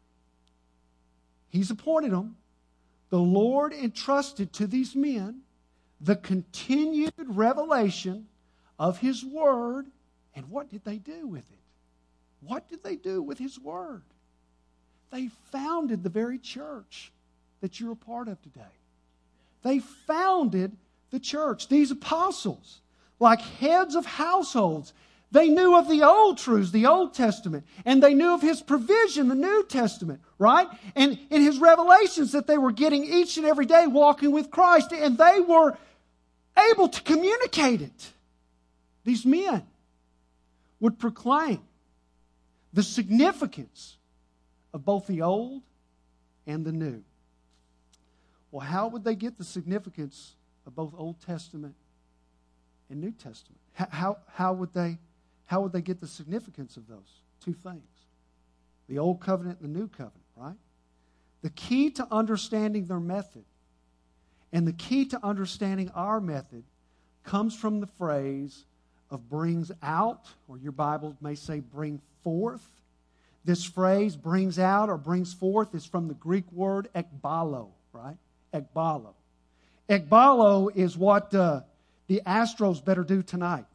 he's appointed them, the Lord entrusted to these men the continued revelation of his word. And what did they do with it? what did they do with His Word? They founded the very church that you're a part of today. They founded the church. These apostles, like heads of households, they knew of the old truths, the Old Testament, and they knew of His provision, the New Testament, right? And in His revelations that they were getting each and every day walking with Christ, and they were able to communicate it. These men would proclaim the significance of both the old and the new. Well, how would they get the significance of both Old Testament and New Testament? How, how, how would they, how would they get the significance of those two things? The Old Covenant and the New Covenant, right? The key to understanding their method and the key to understanding our method comes from the phrase of brings out, or your Bible may say bring forth. This phrase, brings out or brings forth, is from the Greek word ekbalo, right? Ekbalo. Ekbalo is what uh, the Astros better do tonight.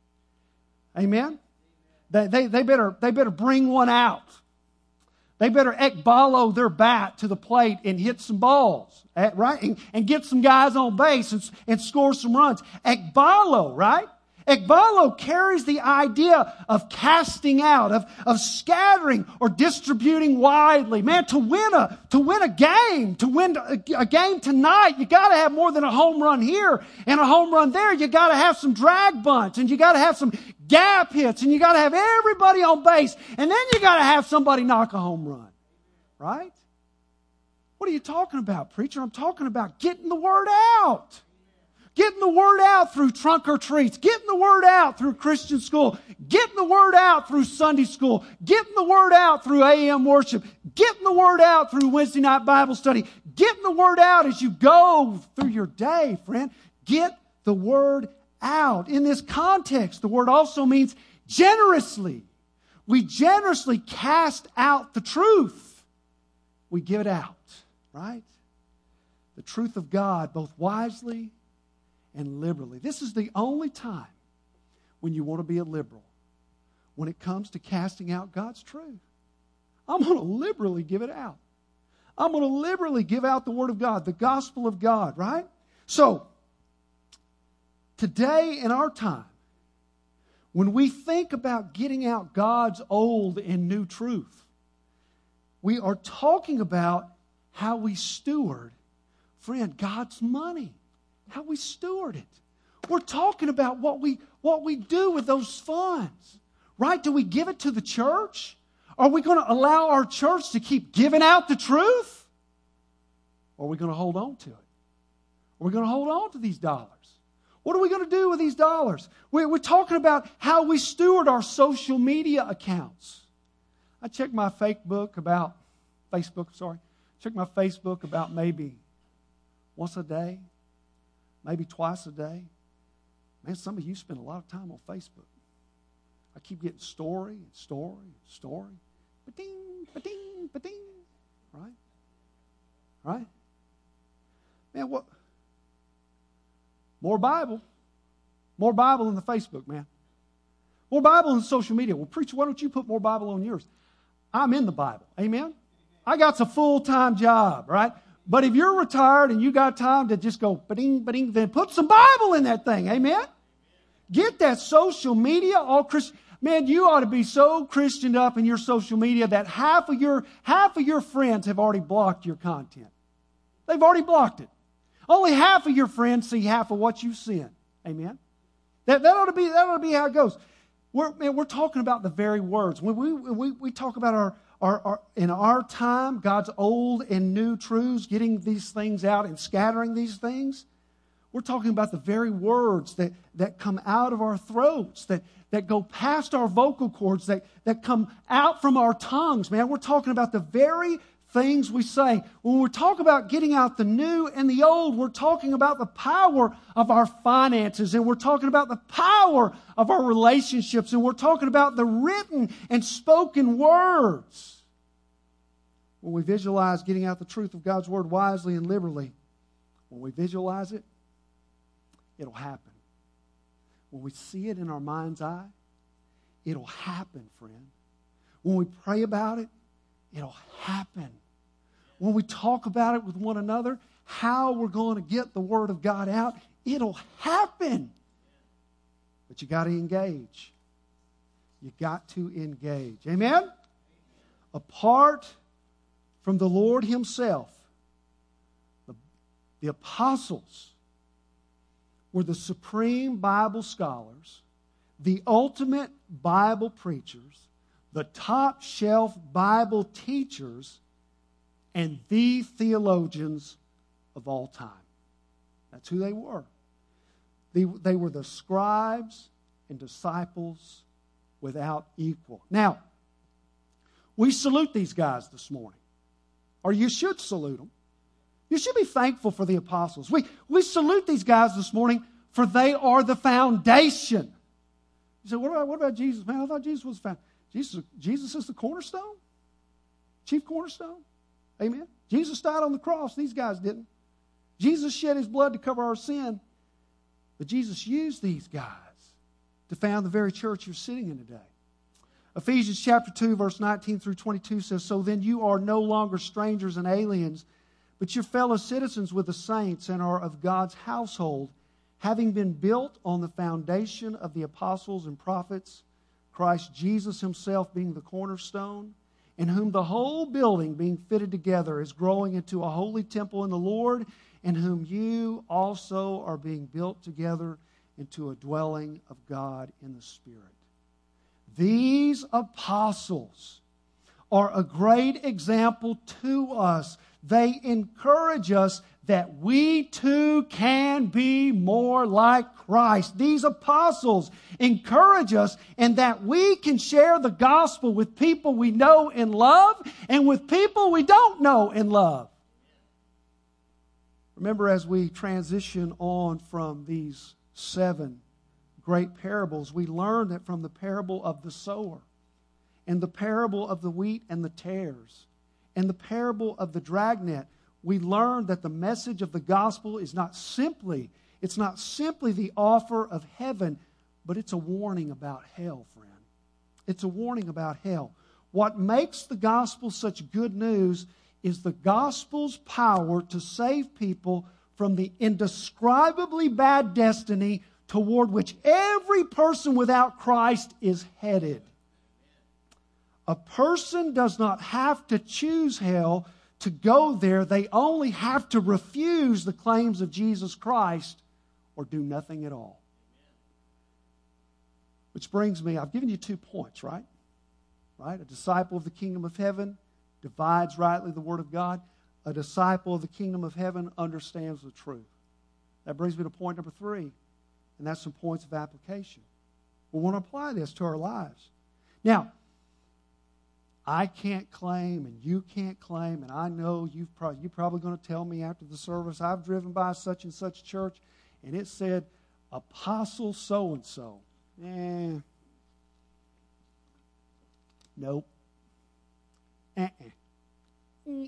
Amen? They, they, they, better, they better bring one out. They better ekbalo their bat to the plate and hit some balls, right? And, and get some guys on base and, and score some runs. Ekbalo, right? Ekbalo carries the idea of casting out, of, of scattering or distributing widely. Man, to win a to win a game, to win a, a game tonight, you got to have more than a home run here and a home run there. You got to have some drag bunts, and you got to have some gap hits, and you got to have everybody on base, and then you got to have somebody knock a home run, right? What are you talking about, preacher? I'm talking about getting the word out. Getting the word out through trunk or treats. Getting the word out through Christian school. Getting the word out through Sunday school. Getting the word out through A M worship. Getting the word out through Wednesday night Bible study. Getting the word out as you go through your day, friend. Get the word out. In this context, the word also means generously. We generously cast out the truth. We give it out, right? The truth of God, both wisely and liberally. This is the only time when you want to be a liberal. When it comes to casting out God's truth. I'm going to liberally give it out. I'm going to liberally give out the Word of God, the gospel of God, right? So, today in our time, when we think about getting out God's old and new truth, we are talking about how we steward, friend, God's money. How we steward it. We're talking about what we what we do with those funds. Right? Do we give it to the church? Are we going to allow our church to keep giving out the truth? Or are we going to hold on to it? Are we going to hold on to these dollars? What are we going to do with these dollars? We're, we're talking about how we steward our social media accounts. I check my Facebook about, Facebook, sorry, check my Facebook about maybe once a day. Maybe twice a day. Man, some of you spend a lot of time on Facebook. I keep getting story and story and story. Ba-ding, ba-ding, ba-ding. Right? Right? Man, what? More Bible. More Bible than the Facebook, man. More Bible than social media. Well, preacher, why don't you put more Bible on yours? I'm in the Bible. Amen? I got a full-time job, right? But if you're retired and you got time to just go ba-ding, ba-ding, then put some Bible in that thing. Amen? Get that social media all Christian. Man, you ought to be so Christianed up in your social media that half of your half of your friends have already blocked your content. They've already blocked it. Only half of your friends see half of what you send. Amen? That, that ought to be that ought to be how it goes. We're, man, we're talking about the very words. When we, when we, we talk about our Our, our, in our time, God's old and new truths, getting these things out and scattering these things, we're talking about the very words that, that come out of our throats, that, that go past our vocal cords, that, that come out from our tongues, man. We're talking about the very things we say. When we talk about getting out the new and the old, we're talking about the power of our finances, and we're talking about the power of our relationships, and we're talking about the written and spoken words. When we visualize getting out the truth of God's Word wisely and liberally, when we visualize it, it'll happen. When we see it in our mind's eye, it'll happen, friend. when we pray about it, it'll happen. When we talk about it with one another, how we're going to get the Word of God out, it'll happen. But you got to engage. You got to engage. Amen? Apart from the Lord Himself, the, the apostles were the supreme Bible scholars, the ultimate Bible preachers, the top shelf Bible teachers, and the theologians of all time. That's who they were. They, they were the scribes and disciples without equal. Now, we salute these guys this morning, or you should salute them. You should be thankful for the apostles. We, we salute these guys this morning, for they are the foundation. You say, what about, what about Jesus? Man, I thought Jesus was the foundation. Jesus, Jesus is the cornerstone? Chief cornerstone? Amen. Jesus died on the cross. These guys didn't. Jesus shed His blood to cover our sin. But Jesus used these guys to found the very church you're sitting in today. Ephesians chapter two, verse nineteen through twenty-two says, "So then you are no longer strangers and aliens, but you're fellow citizens with the saints and are of God's household, having been built on the foundation of the apostles and prophets, Christ Jesus Himself being the cornerstone, in whom the whole building being fitted together is growing into a holy temple in the Lord, in whom you also are being built together into a dwelling of God in the Spirit." These apostles are a great example to us. They encourage us that we too can be more like Christ. These apostles encourage us in that we can share the gospel with people we know and love and with people we don't know and love. Remember, as we transition on from these seven great parables, we learn that from the parable of the sower and the parable of the wheat and the tares and the parable of the dragnet, we learn that the message of the gospel is not simply, it's not simply the offer of heaven, but it's a warning about hell, friend. It's a warning about hell. What makes the gospel such good news is the gospel's power to save people from the indescribably bad destiny toward which every person without Christ is headed. A person does not have to choose hell to go there. They only have to refuse the claims of Jesus Christ or do nothing at all. Which brings me, I've given you two points, right? Right? A disciple of the kingdom of heaven divides rightly the word of God. A disciple of the kingdom of heaven understands the truth. That brings me to point number three, and that's some points of application. We want to apply this to our lives. Now, I can't claim, and you can't claim, and I know you've pro- you're probably going to tell me after the service, I've driven by such and such church, and it said, Apostle so-and-so. Eh. Nope. Uh-uh.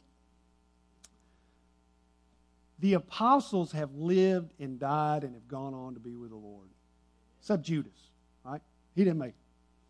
The apostles have lived and died and have gone on to be with the Lord. Except Judas, right? He didn't make it.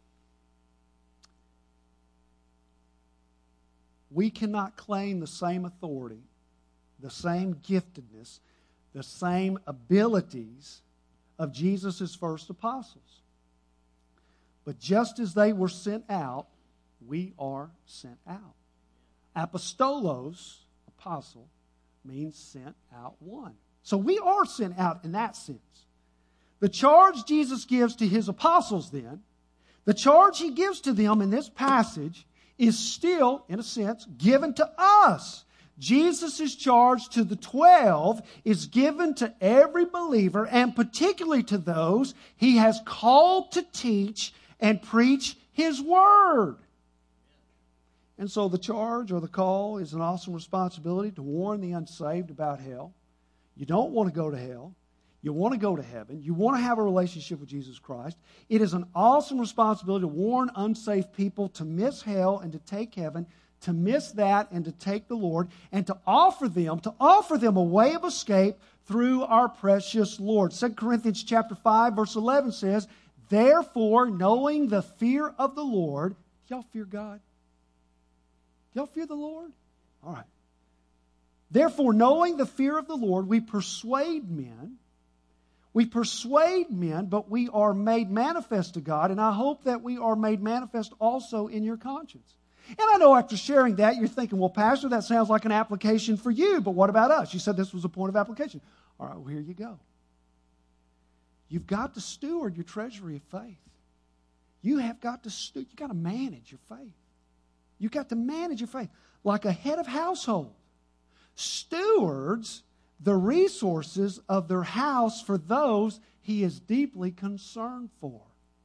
We cannot claim the same authority, the same giftedness, the same abilities of Jesus' first apostles. But just as they were sent out, we are sent out. Apostolos, apostle, means sent out one. So we are sent out in that sense. The charge Jesus gives to His apostles then, the charge He gives to them in this passage is still, in a sense, given to us. Jesus' charge to the twelve is given to every believer, and particularly to those He has called to teach and preach His word. And so the charge or the call is an awesome responsibility to warn the unsaved about hell. You don't want to go to hell. You want to go to heaven. You want to have a relationship with Jesus Christ. It is an awesome responsibility to warn unsaved people to miss hell and to take heaven, to miss that and to take the Lord, and to offer them, to offer them a way of escape through our precious Lord. Second Corinthians chapter five, verse eleven says, "Therefore, knowing the fear of the Lord, y'all fear God? Y'all fear the Lord? All right. Therefore, knowing the fear of the Lord, we persuade men. We persuade men, but we are made manifest to God, and I hope that we are made manifest also in your conscience. And I know after sharing that, you're thinking, well, Pastor, that sounds like an application for you, but what about us? You said this was a point of application. All right, well, here you go. You've got to steward your treasury of faith. You have got to stu- you got to manage your faith. You've got to manage your faith like a head of household. Stewards the resources of their house for those he is deeply concerned for.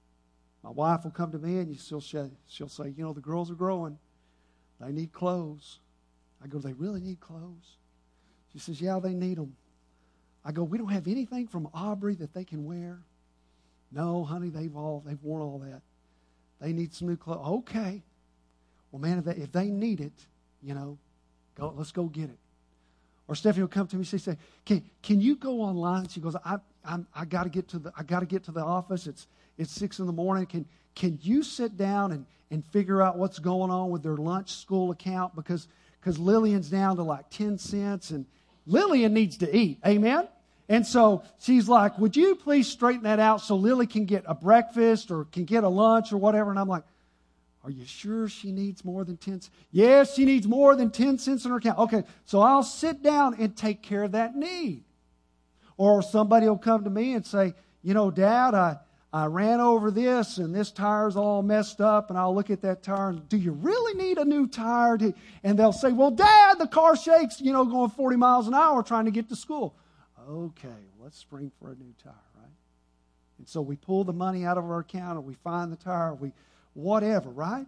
My wife will come to me and she'll, she'll say, you know, the girls are growing. They need clothes. I go, they really need clothes? She says, yeah, they need them. I go, we don't have anything from Aubrey that they can wear. No, honey, they've all they've worn all that. They need some new clothes. Okay. Well, man, if they, if they need it, you know, go. Let's go get it. Or Stephanie will come to me. She say, "Can can you go online?" She goes, "I I'm, I got to get to the I got to get to the office. It's it's six in the morning. Can can you sit down and, and figure out what's going on with their lunch school account because because Lillian's down to like ten cents and Lillian needs to eat. Amen." And so she's like, "Would you please straighten that out so Lily can get a breakfast or can get a lunch or whatever?" And I'm like, "Are you sure she needs more than ten cents?" Yes, she needs more than ten cents in her account. Okay, so I'll sit down and take care of that need. Or somebody will come to me and say, "You know, Dad, I, I ran over this and this tire's all messed up." And I'll look at that tire and, "Do you really need a new tire?" And they'll say, "Well, Dad, the car shakes, you know, going forty miles an hour trying to get to school." Okay, let's spring for a new tire, right? And so we pull the money out of our account or we find the tire, or we whatever, right?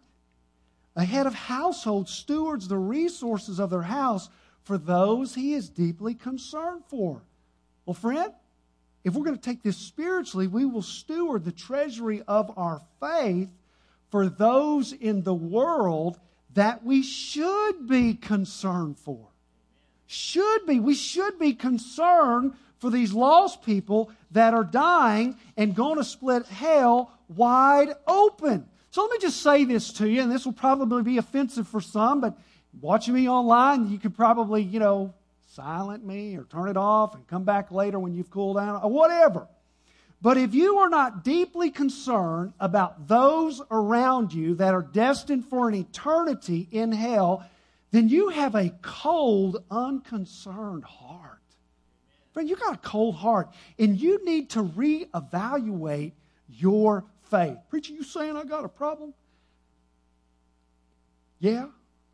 A head of household stewards the resources of their house for those he is deeply concerned for. Well, friend, if we're going to take this spiritually, we will steward the treasury of our faith for those in the world that we should be concerned for. Should be. We should be concerned for these lost people that are dying and going to split hell wide open. So let me just say this to you, and this will probably be offensive for some, but watching me online, you could probably, you know, silent me or turn it off and come back later when you've cooled down or whatever. But if you are not deeply concerned about those around you that are destined for an eternity in hell, then you have a cold, unconcerned heart. Friend, you got a cold heart, and you need to reevaluate your faith. Preacher, you saying I got a problem? Yeah.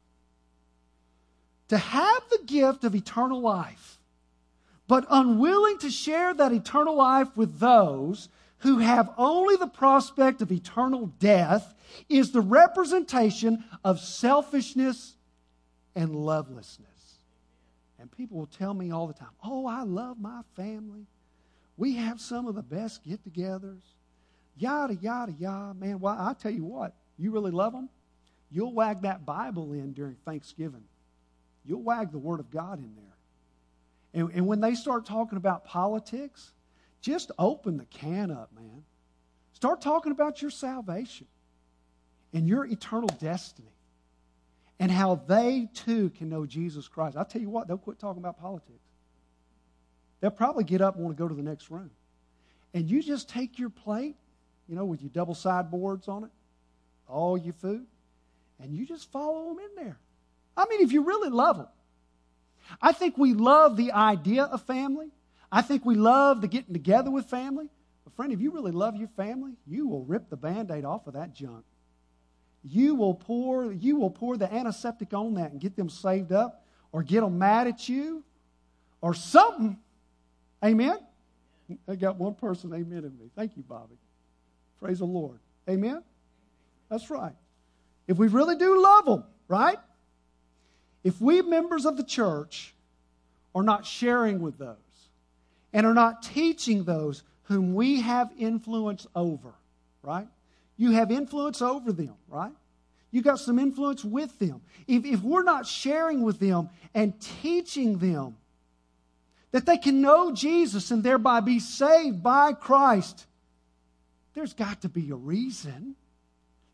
To have the gift of eternal life, but unwilling to share that eternal life with those who have only the prospect of eternal death, is the representation of selfishness and lovelessness. And people will tell me all the time, "Oh, I love my family. We have some of the best get-togethers." Yada, yada, yada. Man, well, I tell you what, you really love them? You'll wag that Bible in during Thanksgiving. You'll wag the Word of God in there. And, and when they start talking about politics, just open the can up, man. Start talking about your salvation and your eternal destiny and how they, too, can know Jesus Christ. I'll tell you what, they'll quit talking about politics. They'll probably get up and want to go to the next room. And you just take your plate, you know, with your double sideboards on it, all your food, and you just follow them in there. I mean, if you really love them. I think we love the idea of family. I think we love the getting together with family. But friend, if you really love your family, you will rip the Band-Aid off of that junk. You will pour, you will pour the antiseptic on that and get them saved up or get them mad at you or something. Amen? I got one person amen in me. Thank you, Bobby. Praise the Lord. Amen? That's right. If we really do love them, right? If we members of the church are not sharing with those and are not teaching those whom we have influence over, right? You have influence over them, right? You got some influence with them. If, if we're not sharing with them and teaching them that they can know Jesus and thereby be saved by Christ, there's got to be a reason.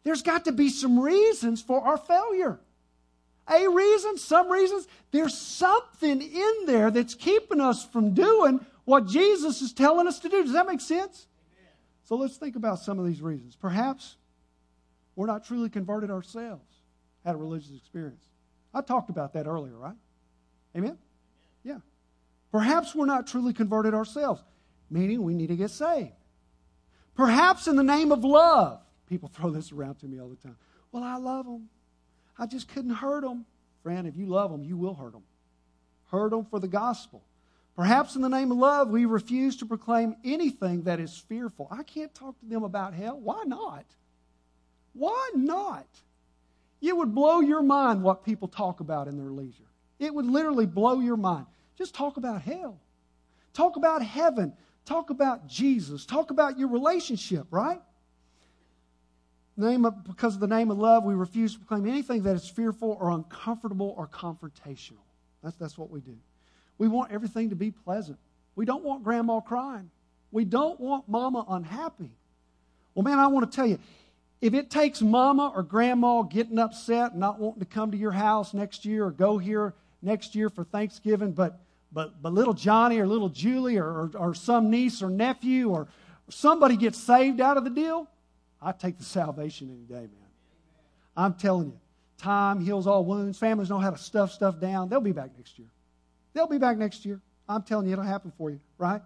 There's got to be some reasons for our failure. A reason, some reasons. There's something in there that's keeping us from doing what Jesus is telling us to do. Does that make sense? Amen. So let's think about some of these reasons. Perhaps we're not truly converted ourselves, had a religious experience. I talked about that earlier, right? Amen? Yeah. Perhaps we're not truly converted ourselves, meaning we need to get saved. Perhaps in the name of love. People throw this around to me all the time. Well, I love them. I just couldn't hurt them. Friend, if you love them, you will hurt them. Hurt them for the gospel. Perhaps in the name of love, we refuse to proclaim anything that is fearful. I can't talk to them about hell. Why not? Why not? It would blow your mind what people talk about in their leisure. It would literally blow your mind. Just talk about hell. Talk about heaven. Talk about Jesus. Talk about your relationship, right? Name of, because of the name of love, we refuse to proclaim anything that is fearful or uncomfortable or confrontational. That's, that's what we do. We want everything to be pleasant. We don't want grandma crying. We don't want mama unhappy. Well, man, I want to tell you, if it takes mama or grandma getting upset and not wanting to come to your house next year or go here next year for Thanksgiving, but but but little Johnny or little Julie or, or, or some niece or nephew or somebody gets saved out of the deal, I take the salvation any day, man. I'm telling you, time heals all wounds. Families know how to stuff stuff down. They'll be back next year. They'll be back next year. I'm telling you, it'll happen for you, right?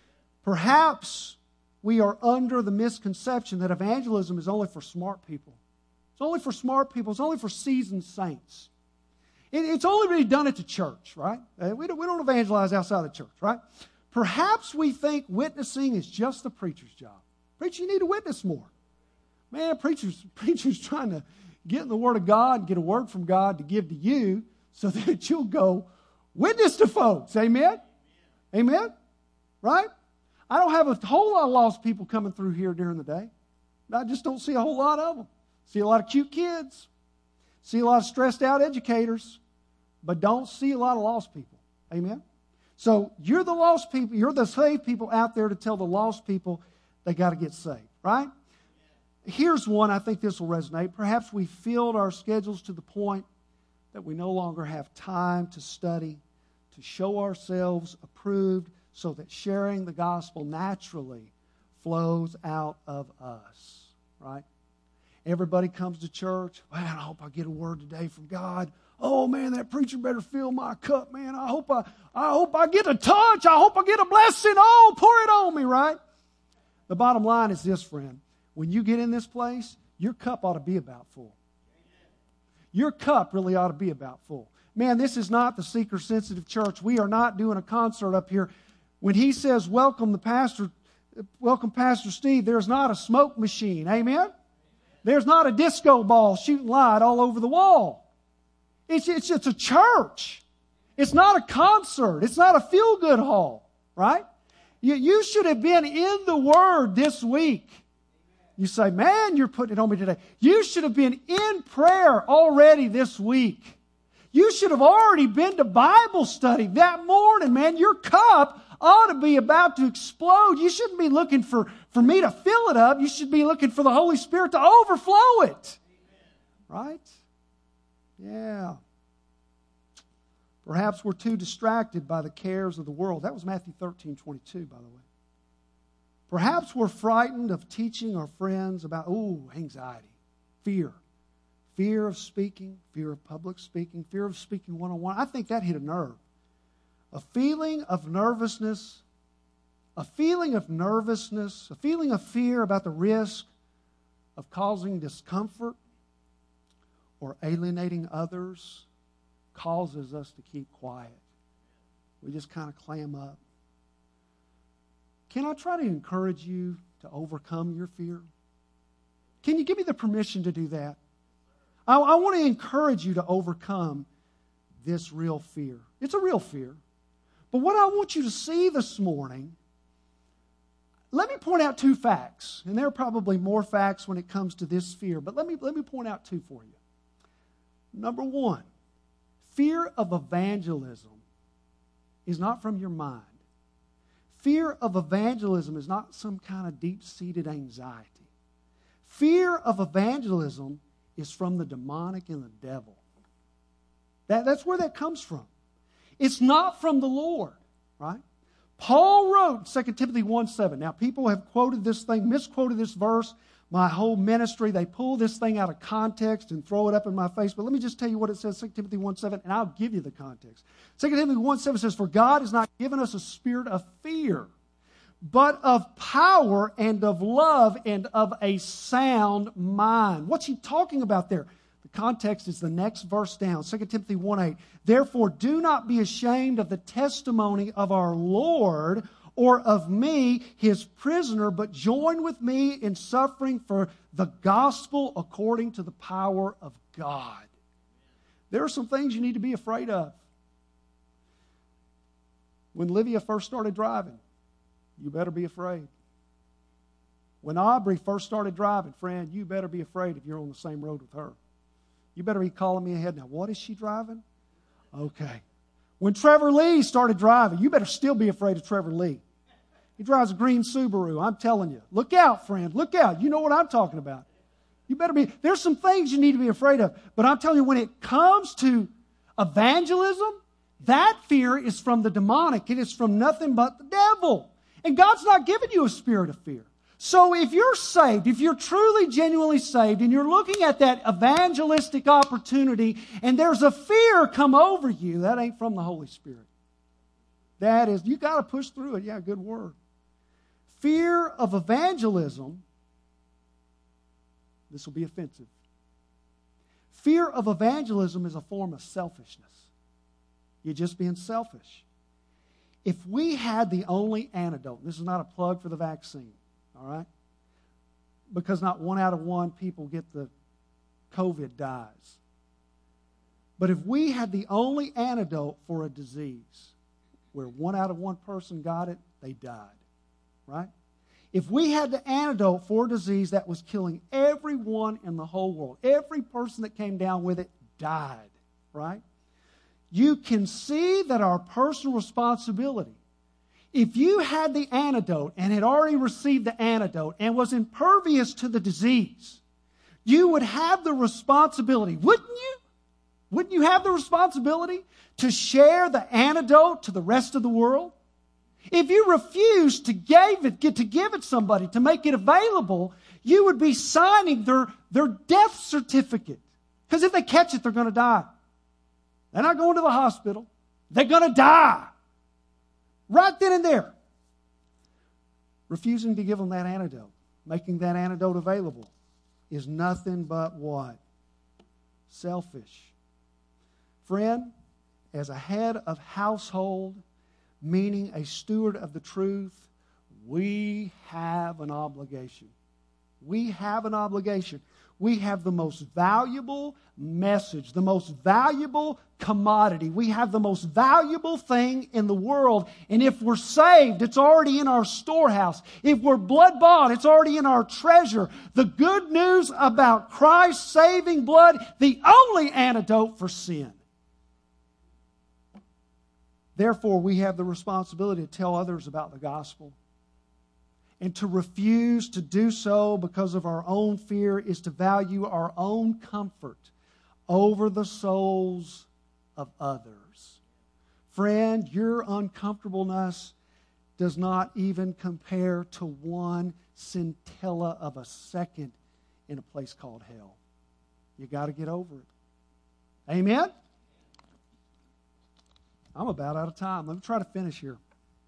Perhaps we are under the misconception that evangelism is only for smart people. It's only for smart people. It's only for seasoned saints. It, it's only really done at the church, right? Uh, we don't, we don't evangelize outside the church, right? Perhaps we think witnessing is just the preacher's job. Preacher, you need to witness more. Man, preachers, preachers trying to get in the Word of God, get a word from God to give to you so that you'll go witness to folks. Amen? Amen? Right? I don't have a whole lot of lost people coming through here during the day. I just don't see a whole lot of them. See a lot of cute kids. See a lot of stressed out educators. But don't see a lot of lost people. Amen? So you're the lost people. You're the saved people out there to tell the lost people they got to get saved. Right? Here's one, I think this will resonate. Perhaps we filled our schedules to the point that we no longer have time to study, to show ourselves approved, so that sharing the gospel naturally flows out of us, right? Everybody comes to church. Man, I hope I get a word today from God. Oh, man, that preacher better fill my cup, man. I hope I, I hope I get a touch. I hope I get a blessing. Oh, pour it on me, right? The bottom line is this, friend. When you get in this place, your cup ought to be about full. Your cup really ought to be about full. Man, this is not the seeker-sensitive church. We are not doing a concert up here. When he says, welcome the pastor, welcome Pastor Steve, there's not a smoke machine. Amen? There's not a disco ball shooting light all over the wall. It's, it's, it's a church. It's not a concert. It's not a feel-good hall, right? You, you should have been in the Word this week. You say, man, you're putting it on me today. You should have been in prayer already this week. You should have already been to Bible study that morning, man. Your cup ought to be about to explode. You shouldn't be looking for, for me to fill it up. You should be looking for the Holy Spirit to overflow it. Right? Yeah. Perhaps we're too distracted by the cares of the world. That was Matthew thirteen twenty-two, by the way. Perhaps we're frightened of teaching our friends about, oh, anxiety, fear. Fear of speaking, fear of public speaking, fear of speaking one-on-one. I think that hit a nerve. A feeling of nervousness, a feeling of nervousness, a feeling of fear about the risk of causing discomfort or alienating others causes us to keep quiet. We just kind of clam up. Can I try to encourage you to overcome your fear? Can you give me the permission to do that? I, I want to encourage you to overcome this real fear. It's a real fear. But what I want you to see this morning, let me point out two facts. And there are probably more facts when it comes to this fear. But let me, let me point out two for you. Number one, fear of evangelism is not from your mind. Fear of evangelism is not some kind of deep-seated anxiety. Fear of evangelism is from the demonic and the devil. That, that's where that comes from. It's not from the Lord, right? Paul wrote Second Timothy one seven. Now, people have quoted this thing, misquoted this verse. My whole ministry, they pull this thing out of context and throw it up in my face. But let me just tell you what it says, Second Timothy one seven, and I'll give you the context. Second Timothy one seven says, "For God has not given us a spirit of fear, but of power and of love and of a sound mind." What's he talking about there? The context is the next verse down, Second Timothy one eight. "Therefore do not be ashamed of the testimony of our Lord, or of me, his prisoner, but join with me in suffering for the gospel according to the power of God." There are some things you need to be afraid of. When Livia first started driving, you better be afraid. When Aubrey first started driving, friend, you better be afraid if you're on the same road with her. You better be calling me ahead. Now, what is she driving? Okay. When Trevor Lee started driving, you better still be afraid of Trevor Lee. He drives a green Subaru, I'm telling you. Look out, friend. Look out. You know what I'm talking about. You better be. There's some things you need to be afraid of. But I'm telling you, when it comes to evangelism, that fear is from the demonic. It is from nothing but the devil. And God's not giving you a spirit of fear. So if you're saved, if you're truly, genuinely saved, and you're looking at that evangelistic opportunity, and there's a fear come over you, that ain't from the Holy Spirit. That is, you got to push through it. Yeah, good word. Fear of evangelism, this will be offensive. Fear of evangelism is a form of selfishness. You're just being selfish. If we had the only antidote, this is not a plug for the vaccine, all right? Because not one out of one people get the COVID dies. But if we had the only antidote for a disease, where one out of one person got it, they died, right? If we had the antidote for a disease that was killing everyone in the whole world, every person that came down with it died, right? You can see that our personal responsibility, if you had the antidote and had already received the antidote and was impervious to the disease, you would have the responsibility, wouldn't you? Wouldn't you have the responsibility to share the antidote to the rest of the world? If you refuse to give it, to give it somebody, to make it available, you would be signing their, their death certificate. Because if they catch it, they're going to die. They're not going to the hospital. They're going to die. Right then and there. Refusing to give them that antidote, making that antidote available, is nothing but what? Selfish. Friend, as a head of household, meaning a steward of the truth, we have an obligation. We have an obligation. We have the most valuable message, the most valuable commodity. We have the most valuable thing in the world. And if we're saved, it's already in our storehouse. If we're blood-bought, it's already in our treasure. The good news about Christ's saving blood, the only antidote for sin. Therefore, we have the responsibility to tell others about the gospel. And to refuse to do so because of our own fear is to value our own comfort over the souls of others. Friend, your uncomfortableness does not even compare to one scintilla of a second in a place called hell. You got to get over it. Amen? I'm about out of time. Let me try to finish here.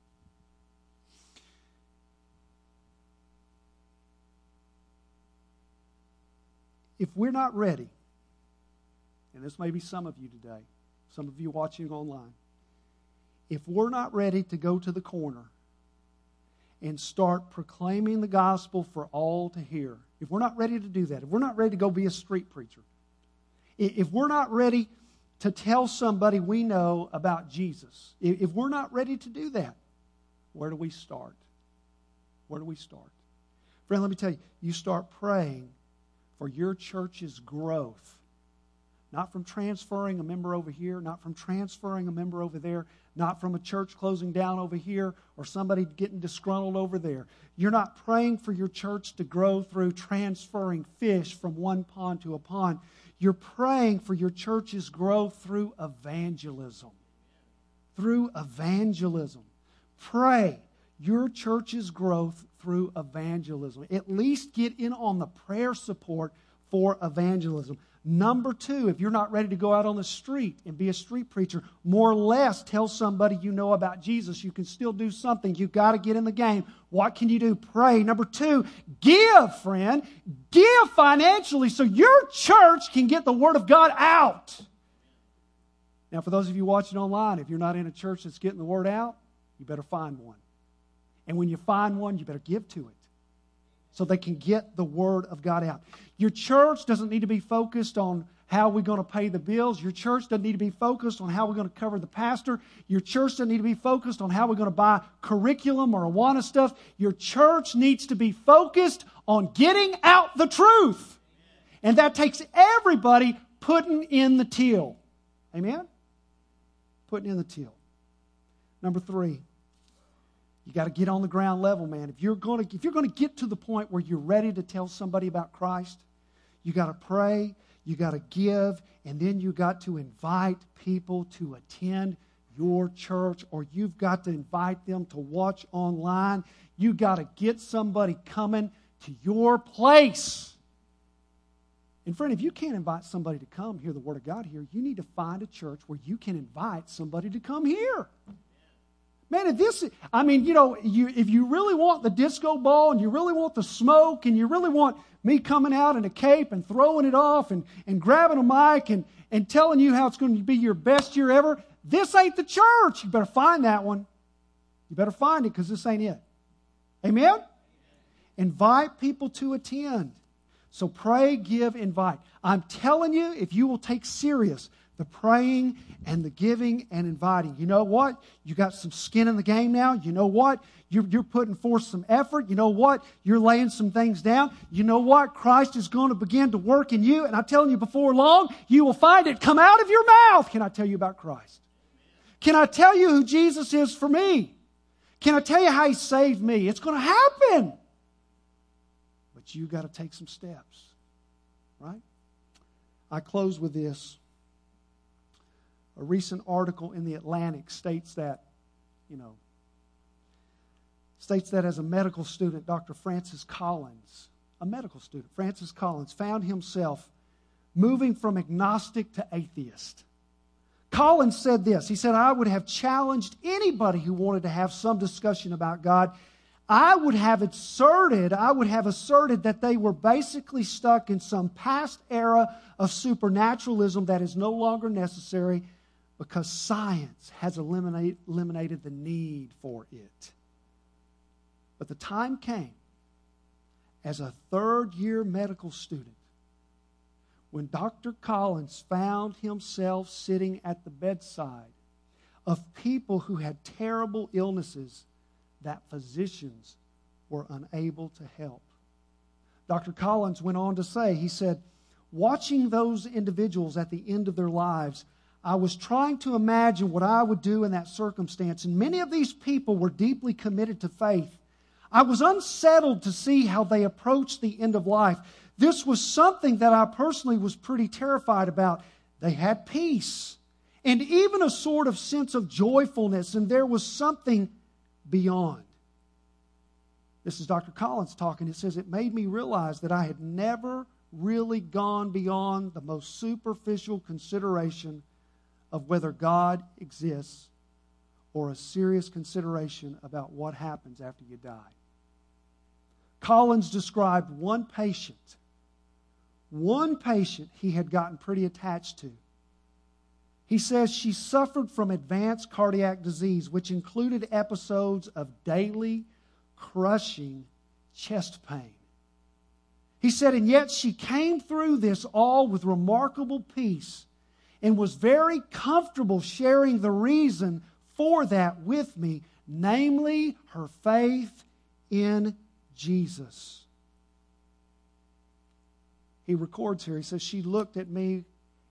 If we're not ready, and this may be some of you today, some of you watching online, if we're not ready to go to the corner and start proclaiming the gospel for all to hear, if we're not ready to do that, if we're not ready to go be a street preacher, if we're not ready to tell somebody we know about Jesus, if we're not ready to do that, where do we start? Where do we start? Friend, let me tell you, you start praying for your church's growth Not from transferring a member over here, not from transferring a member over there, not from a church closing down over here or somebody getting disgruntled over there. You're not praying for your church to grow through transferring fish from one pond to a pond. You're praying for your church's growth through evangelism. Through evangelism. Pray your church's growth through evangelism. At least get in on the prayer support for evangelism. Number two, if you're not ready to go out on the street and be a street preacher, more or less tell somebody you know about Jesus. You can still do something. You've got to get in the game. What can you do? Pray. Number two, give, friend. Give financially so your church can get the Word of God out. Now, for those of you watching online, if you're not in a church that's getting the Word out, you better find one. And when you find one, you better give to it so they can get the Word of God out. Your church doesn't need to be focused on how we're going to pay the bills. Your church doesn't need to be focused on how we're going to cover the pastor. Your church doesn't need to be focused on how we're going to buy curriculum or Awana stuff. Your church needs to be focused on getting out the truth. And that takes everybody putting in the till. Amen? Putting in the till. Number three. You got to get on the ground level, man. If you're going to, if you're going to get to the point where you're ready to tell somebody about Christ, you got to pray, you got to give, and then you got to invite people to attend your church, or you've got to invite them to watch online. You got to get somebody coming to your place. And friend, if you can't invite somebody to come hear the Word of God here, you need to find a church where you can invite somebody to come here. Man, if this, I mean, you know, you, if you really want the disco ball and you really want the smoke and you really want me coming out in a cape and throwing it off and, and grabbing a mic and, and telling you how it's going to be your best year ever, this ain't the church. You better find that one. You better find it because this ain't it. Amen? Invite people to attend. So pray, give, invite. I'm telling you, if you will take serious the praying and the giving and inviting. You know what? You got some skin in the game now. You know what? You're, you're putting forth some effort. You know what? You're laying some things down. You know what? Christ is going to begin to work in you. And I'm telling you, before long, you will find it come out of your mouth. Can I tell you about Christ? Can I tell you who Jesus is for me? Can I tell you how He saved me? It's going to happen. But you got to take some steps. Right? I close with this. A recent article in the Atlantic states that, you know, states that as a medical student, Doctor Francis Collins, a medical student, Francis Collins, found himself moving from agnostic to atheist. Collins said this. He said, I would have challenged anybody who wanted to have some discussion about God. I would have asserted, I would have asserted that they were basically stuck in some past era of supernaturalism that is no longer necessary, because science has eliminate, eliminated the need for it. But the time came, as a third-year medical student, when Doctor Collins found himself sitting at the bedside of people who had terrible illnesses that physicians were unable to help. Doctor Collins went on to say, he said, watching those individuals at the end of their lives, I was trying to imagine what I would do in that circumstance, and many of these people were deeply committed to faith. I was unsettled to see how they approached the end of life. This was something that I personally was pretty terrified about. They had peace and even a sort of sense of joyfulness, and there was something beyond. This is Doctor Collins talking. It says, it made me realize that I had never really gone beyond the most superficial consideration of whether God exists or a serious consideration about what happens after you die. Collins described one patient, one patient he had gotten pretty attached to. He says she suffered from advanced cardiac disease, which included episodes of daily, crushing chest pain. He said, and yet she came through this all with remarkable peace and was very comfortable sharing the reason for that with me, namely her faith in Jesus. He records here, he says, she looked at me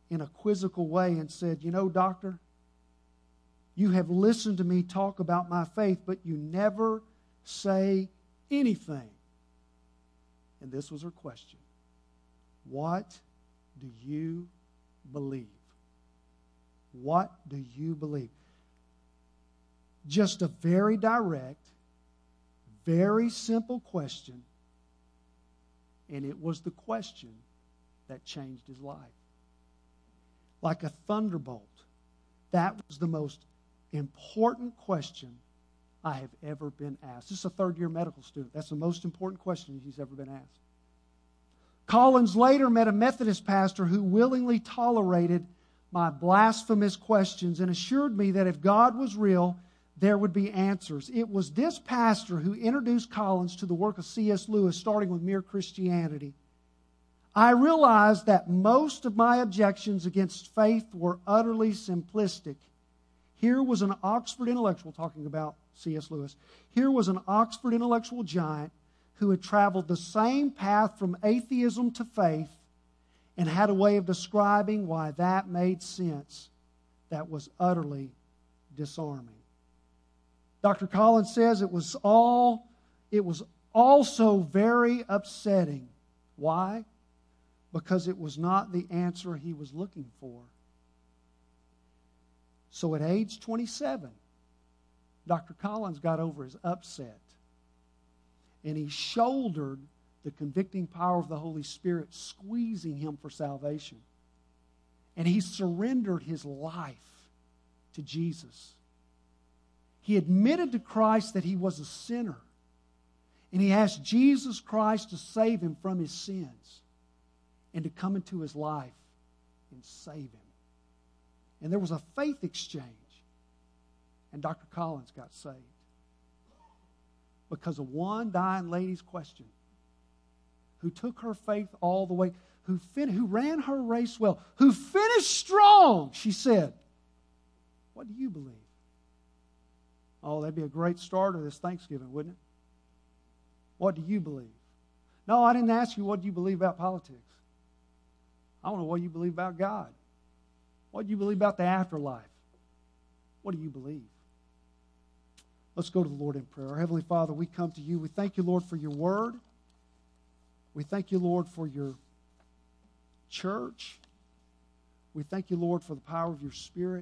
in a quizzical way and said, "You know, doctor, you have listened to me talk about my faith, but you never say anything." And this was her question. What do you believe? What do you believe? Just a very direct, very simple question. And it was the question that changed his life. Like a thunderbolt, that was the most important question I have ever been asked. This is a third-year medical student. That's the most important question he's ever been asked. Collins later met a Methodist pastor who willingly tolerated my blasphemous questions and assured me that if God was real, there would be answers. It was this pastor who introduced Collins to the work of C S Lewis, starting with Mere Christianity. I realized that most of my objections against faith were utterly simplistic. Here was an Oxford intellectual, talking about C S Lewis. Here was an Oxford intellectual giant who had traveled the same path from atheism to faith and had a way of describing why that made sense that was utterly disarming. Doctor Collins says it was all, it was also very upsetting. Why? Because it was not the answer he was looking for. So at age twenty-seven, Doctor Collins got over his upset, and he shouldered the convicting power of the Holy Spirit squeezing him for salvation. And he surrendered his life to Jesus. He admitted to Christ that he was a sinner, and he asked Jesus Christ to save him from his sins and to come into his life and save him. And there was a faith exchange, and Doctor Collins got saved because of one dying lady's question, who took her faith all the way, who, fin- who ran her race well, who finished strong. She said, "What do you believe?" Oh, that'd be a great start of this Thanksgiving, wouldn't it? What do you believe? No, I didn't ask you what do you believe about politics. I want to know what you believe about God. What do you believe about the afterlife? What do you believe? Let's go to the Lord in prayer. Our Heavenly Father, we come to you. We thank you, Lord, for your word. We thank you, Lord, for your church. We thank you, Lord, for the power of your Spirit.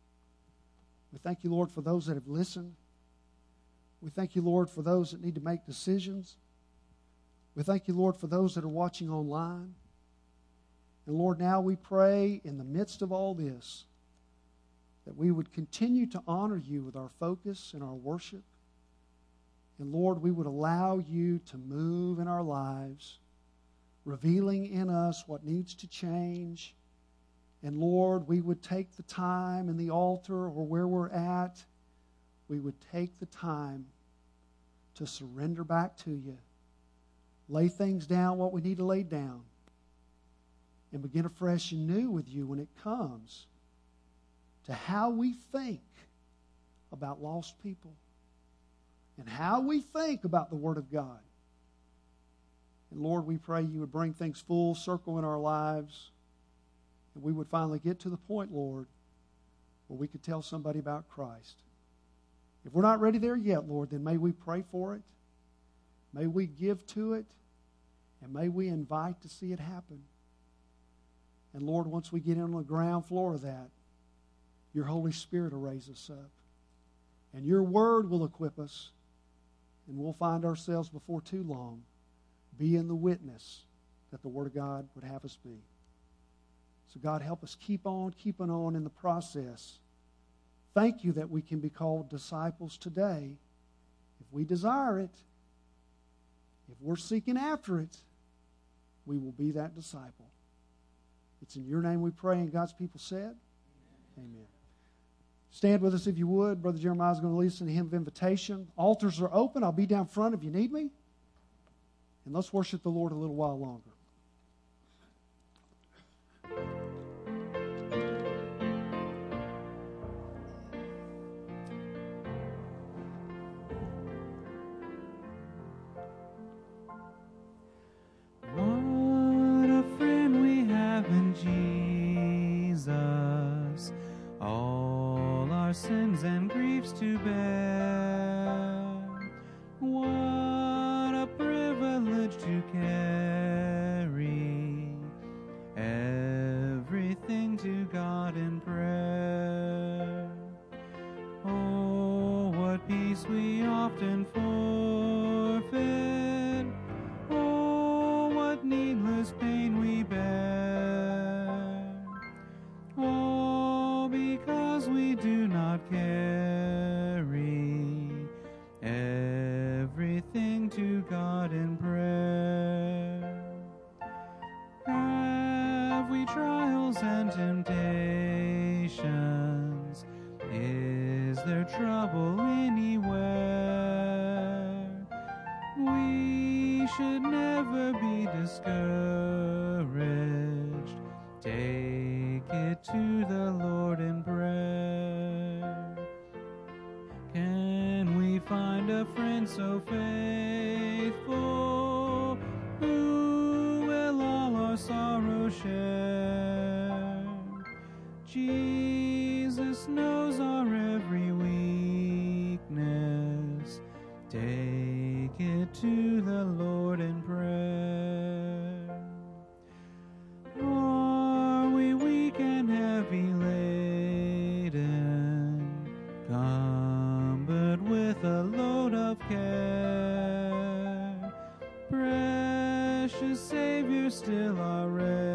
We thank you, Lord, for those that have listened. We thank you, Lord, for those that need to make decisions. We thank you, Lord, for those that are watching online. And Lord, now we pray in the midst of all this that we would continue to honor you with our focus and our worship. And Lord, we would allow you to move in our lives, revealing in us what needs to change. And Lord, we would take the time in the altar or where we're at, we would take the time to surrender back to you, lay things down, what we need to lay down, and begin afresh and new with you when it comes to how we think about lost people and how we think about the Word of God. And Lord, we pray you would bring things full circle in our lives, and we would finally get to the point, Lord, where we could tell somebody about Christ. If we're not ready there yet, Lord, then may we pray for it, may we give to it, and may we invite to see it happen. And Lord, once we get in on the ground floor of that, your Holy Spirit will raise us up. And your word will equip us. And we'll find ourselves before too long being the witness that the Word of God would have us be. So God, help us keep on, keeping on in the process. Thank you that we can be called disciples today. If we desire it, if we're seeking after it, we will be that disciple. It's in your name we pray, and God's people said, amen. Stand with us if you would. Brother Jeremiah is going to lead us in a hymn of invitation. Altars are open. I'll be down front if you need me. And let's worship the Lord a little while longer. What a friend we have in Jesus. often forfeit. Oh, what needless pain we bear. All because we do not carry everything to God in prayer. Have we trials and temptations? Is there trouble anywhere? We should never be discouraged. Take it to the Lord in prayer. Can we find a friend so faithful who will all our sorrow share? Jesus knows our every weakness. Take it to the Lord in prayer. Are we weak and heavy laden, cumbered with a load of care? Precious Savior, still our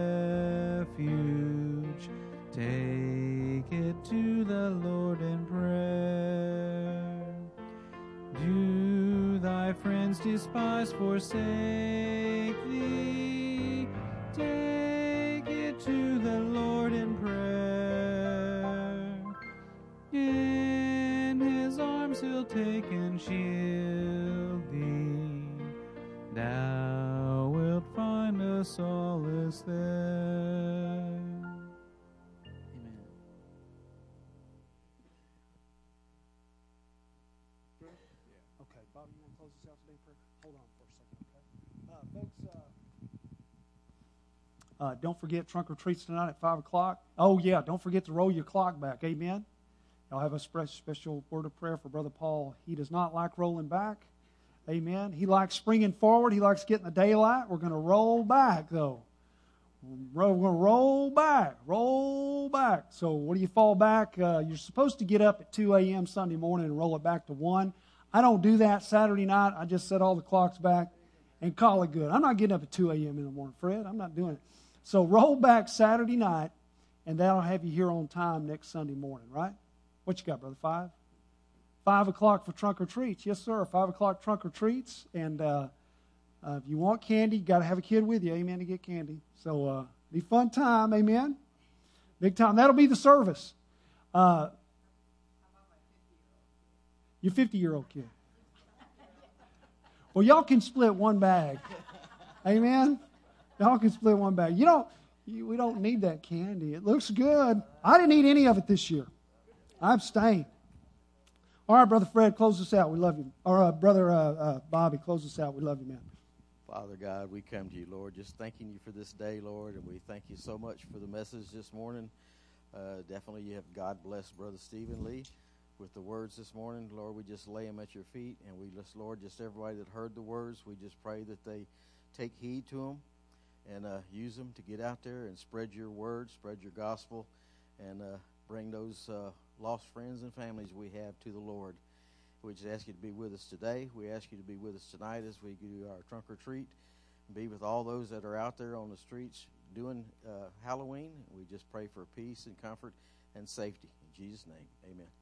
refuge. Take it to the Lord in prayer. Do thy friends despise, forsake thee? Take it to the Lord in prayer. In his arms he'll take and shield thee. Thou wilt find a solace there. Okay, Bobby, you want to close this out today in prayer? Hold on for a second, okay? Uh, folks, uh, uh, don't forget trunk or treats tonight at five o'clock. Oh, yeah, don't forget to roll your clock back. Amen? I'll have a special word of prayer for Brother Paul. He does not like rolling back. Amen? He likes springing forward. He likes getting the daylight. We're going to roll back, though. We're going to roll back, roll back. So what do you fall back? Uh, you're supposed to get up at two a.m. Sunday morning and roll it back to one. I don't do that Saturday night. I just set all the clocks back and call it good. I'm not getting up at two a.m. in the morning, Fred. I'm not doing it. So roll back Saturday night, and that'll have you here on time next Sunday morning, right? What you got, Brother? Five? Five o'clock for trunk or treats. Yes, sir. Five o'clock trunk or treats. And uh, uh, if you want candy, you got to have a kid with you, amen, to get candy. So uh, be fun time, amen. Big time. That'll be the service. Uh, your fifty-year-old kid. Well, y'all can split one bag. Amen? Y'all can split one bag. You don't, you, we don't need that candy. It looks good. I didn't eat any of it this year. I abstained. All right, Brother Fred, close us out. We love you. Or uh, Brother uh, uh, Bobby, close us out. We love you, man. Father God, we come to you, Lord, just thanking you for this day, Lord, and we thank you so much for the message this morning. Uh, definitely you have God bless Brother Stephen Lee with the words this morning. Lord, we just lay them at your feet, and we just, Lord, just everybody that heard the words, we just pray that they take heed to them and uh, use them to get out there and spread your word, spread your gospel, and uh, bring those uh, lost friends and families we have to the Lord. We just ask you to be with us today. We ask you to be with us tonight as we do our trunk or treat. Be with all those that are out there on the streets doing uh, Halloween. We just pray for peace and comfort and safety. In Jesus' name, amen.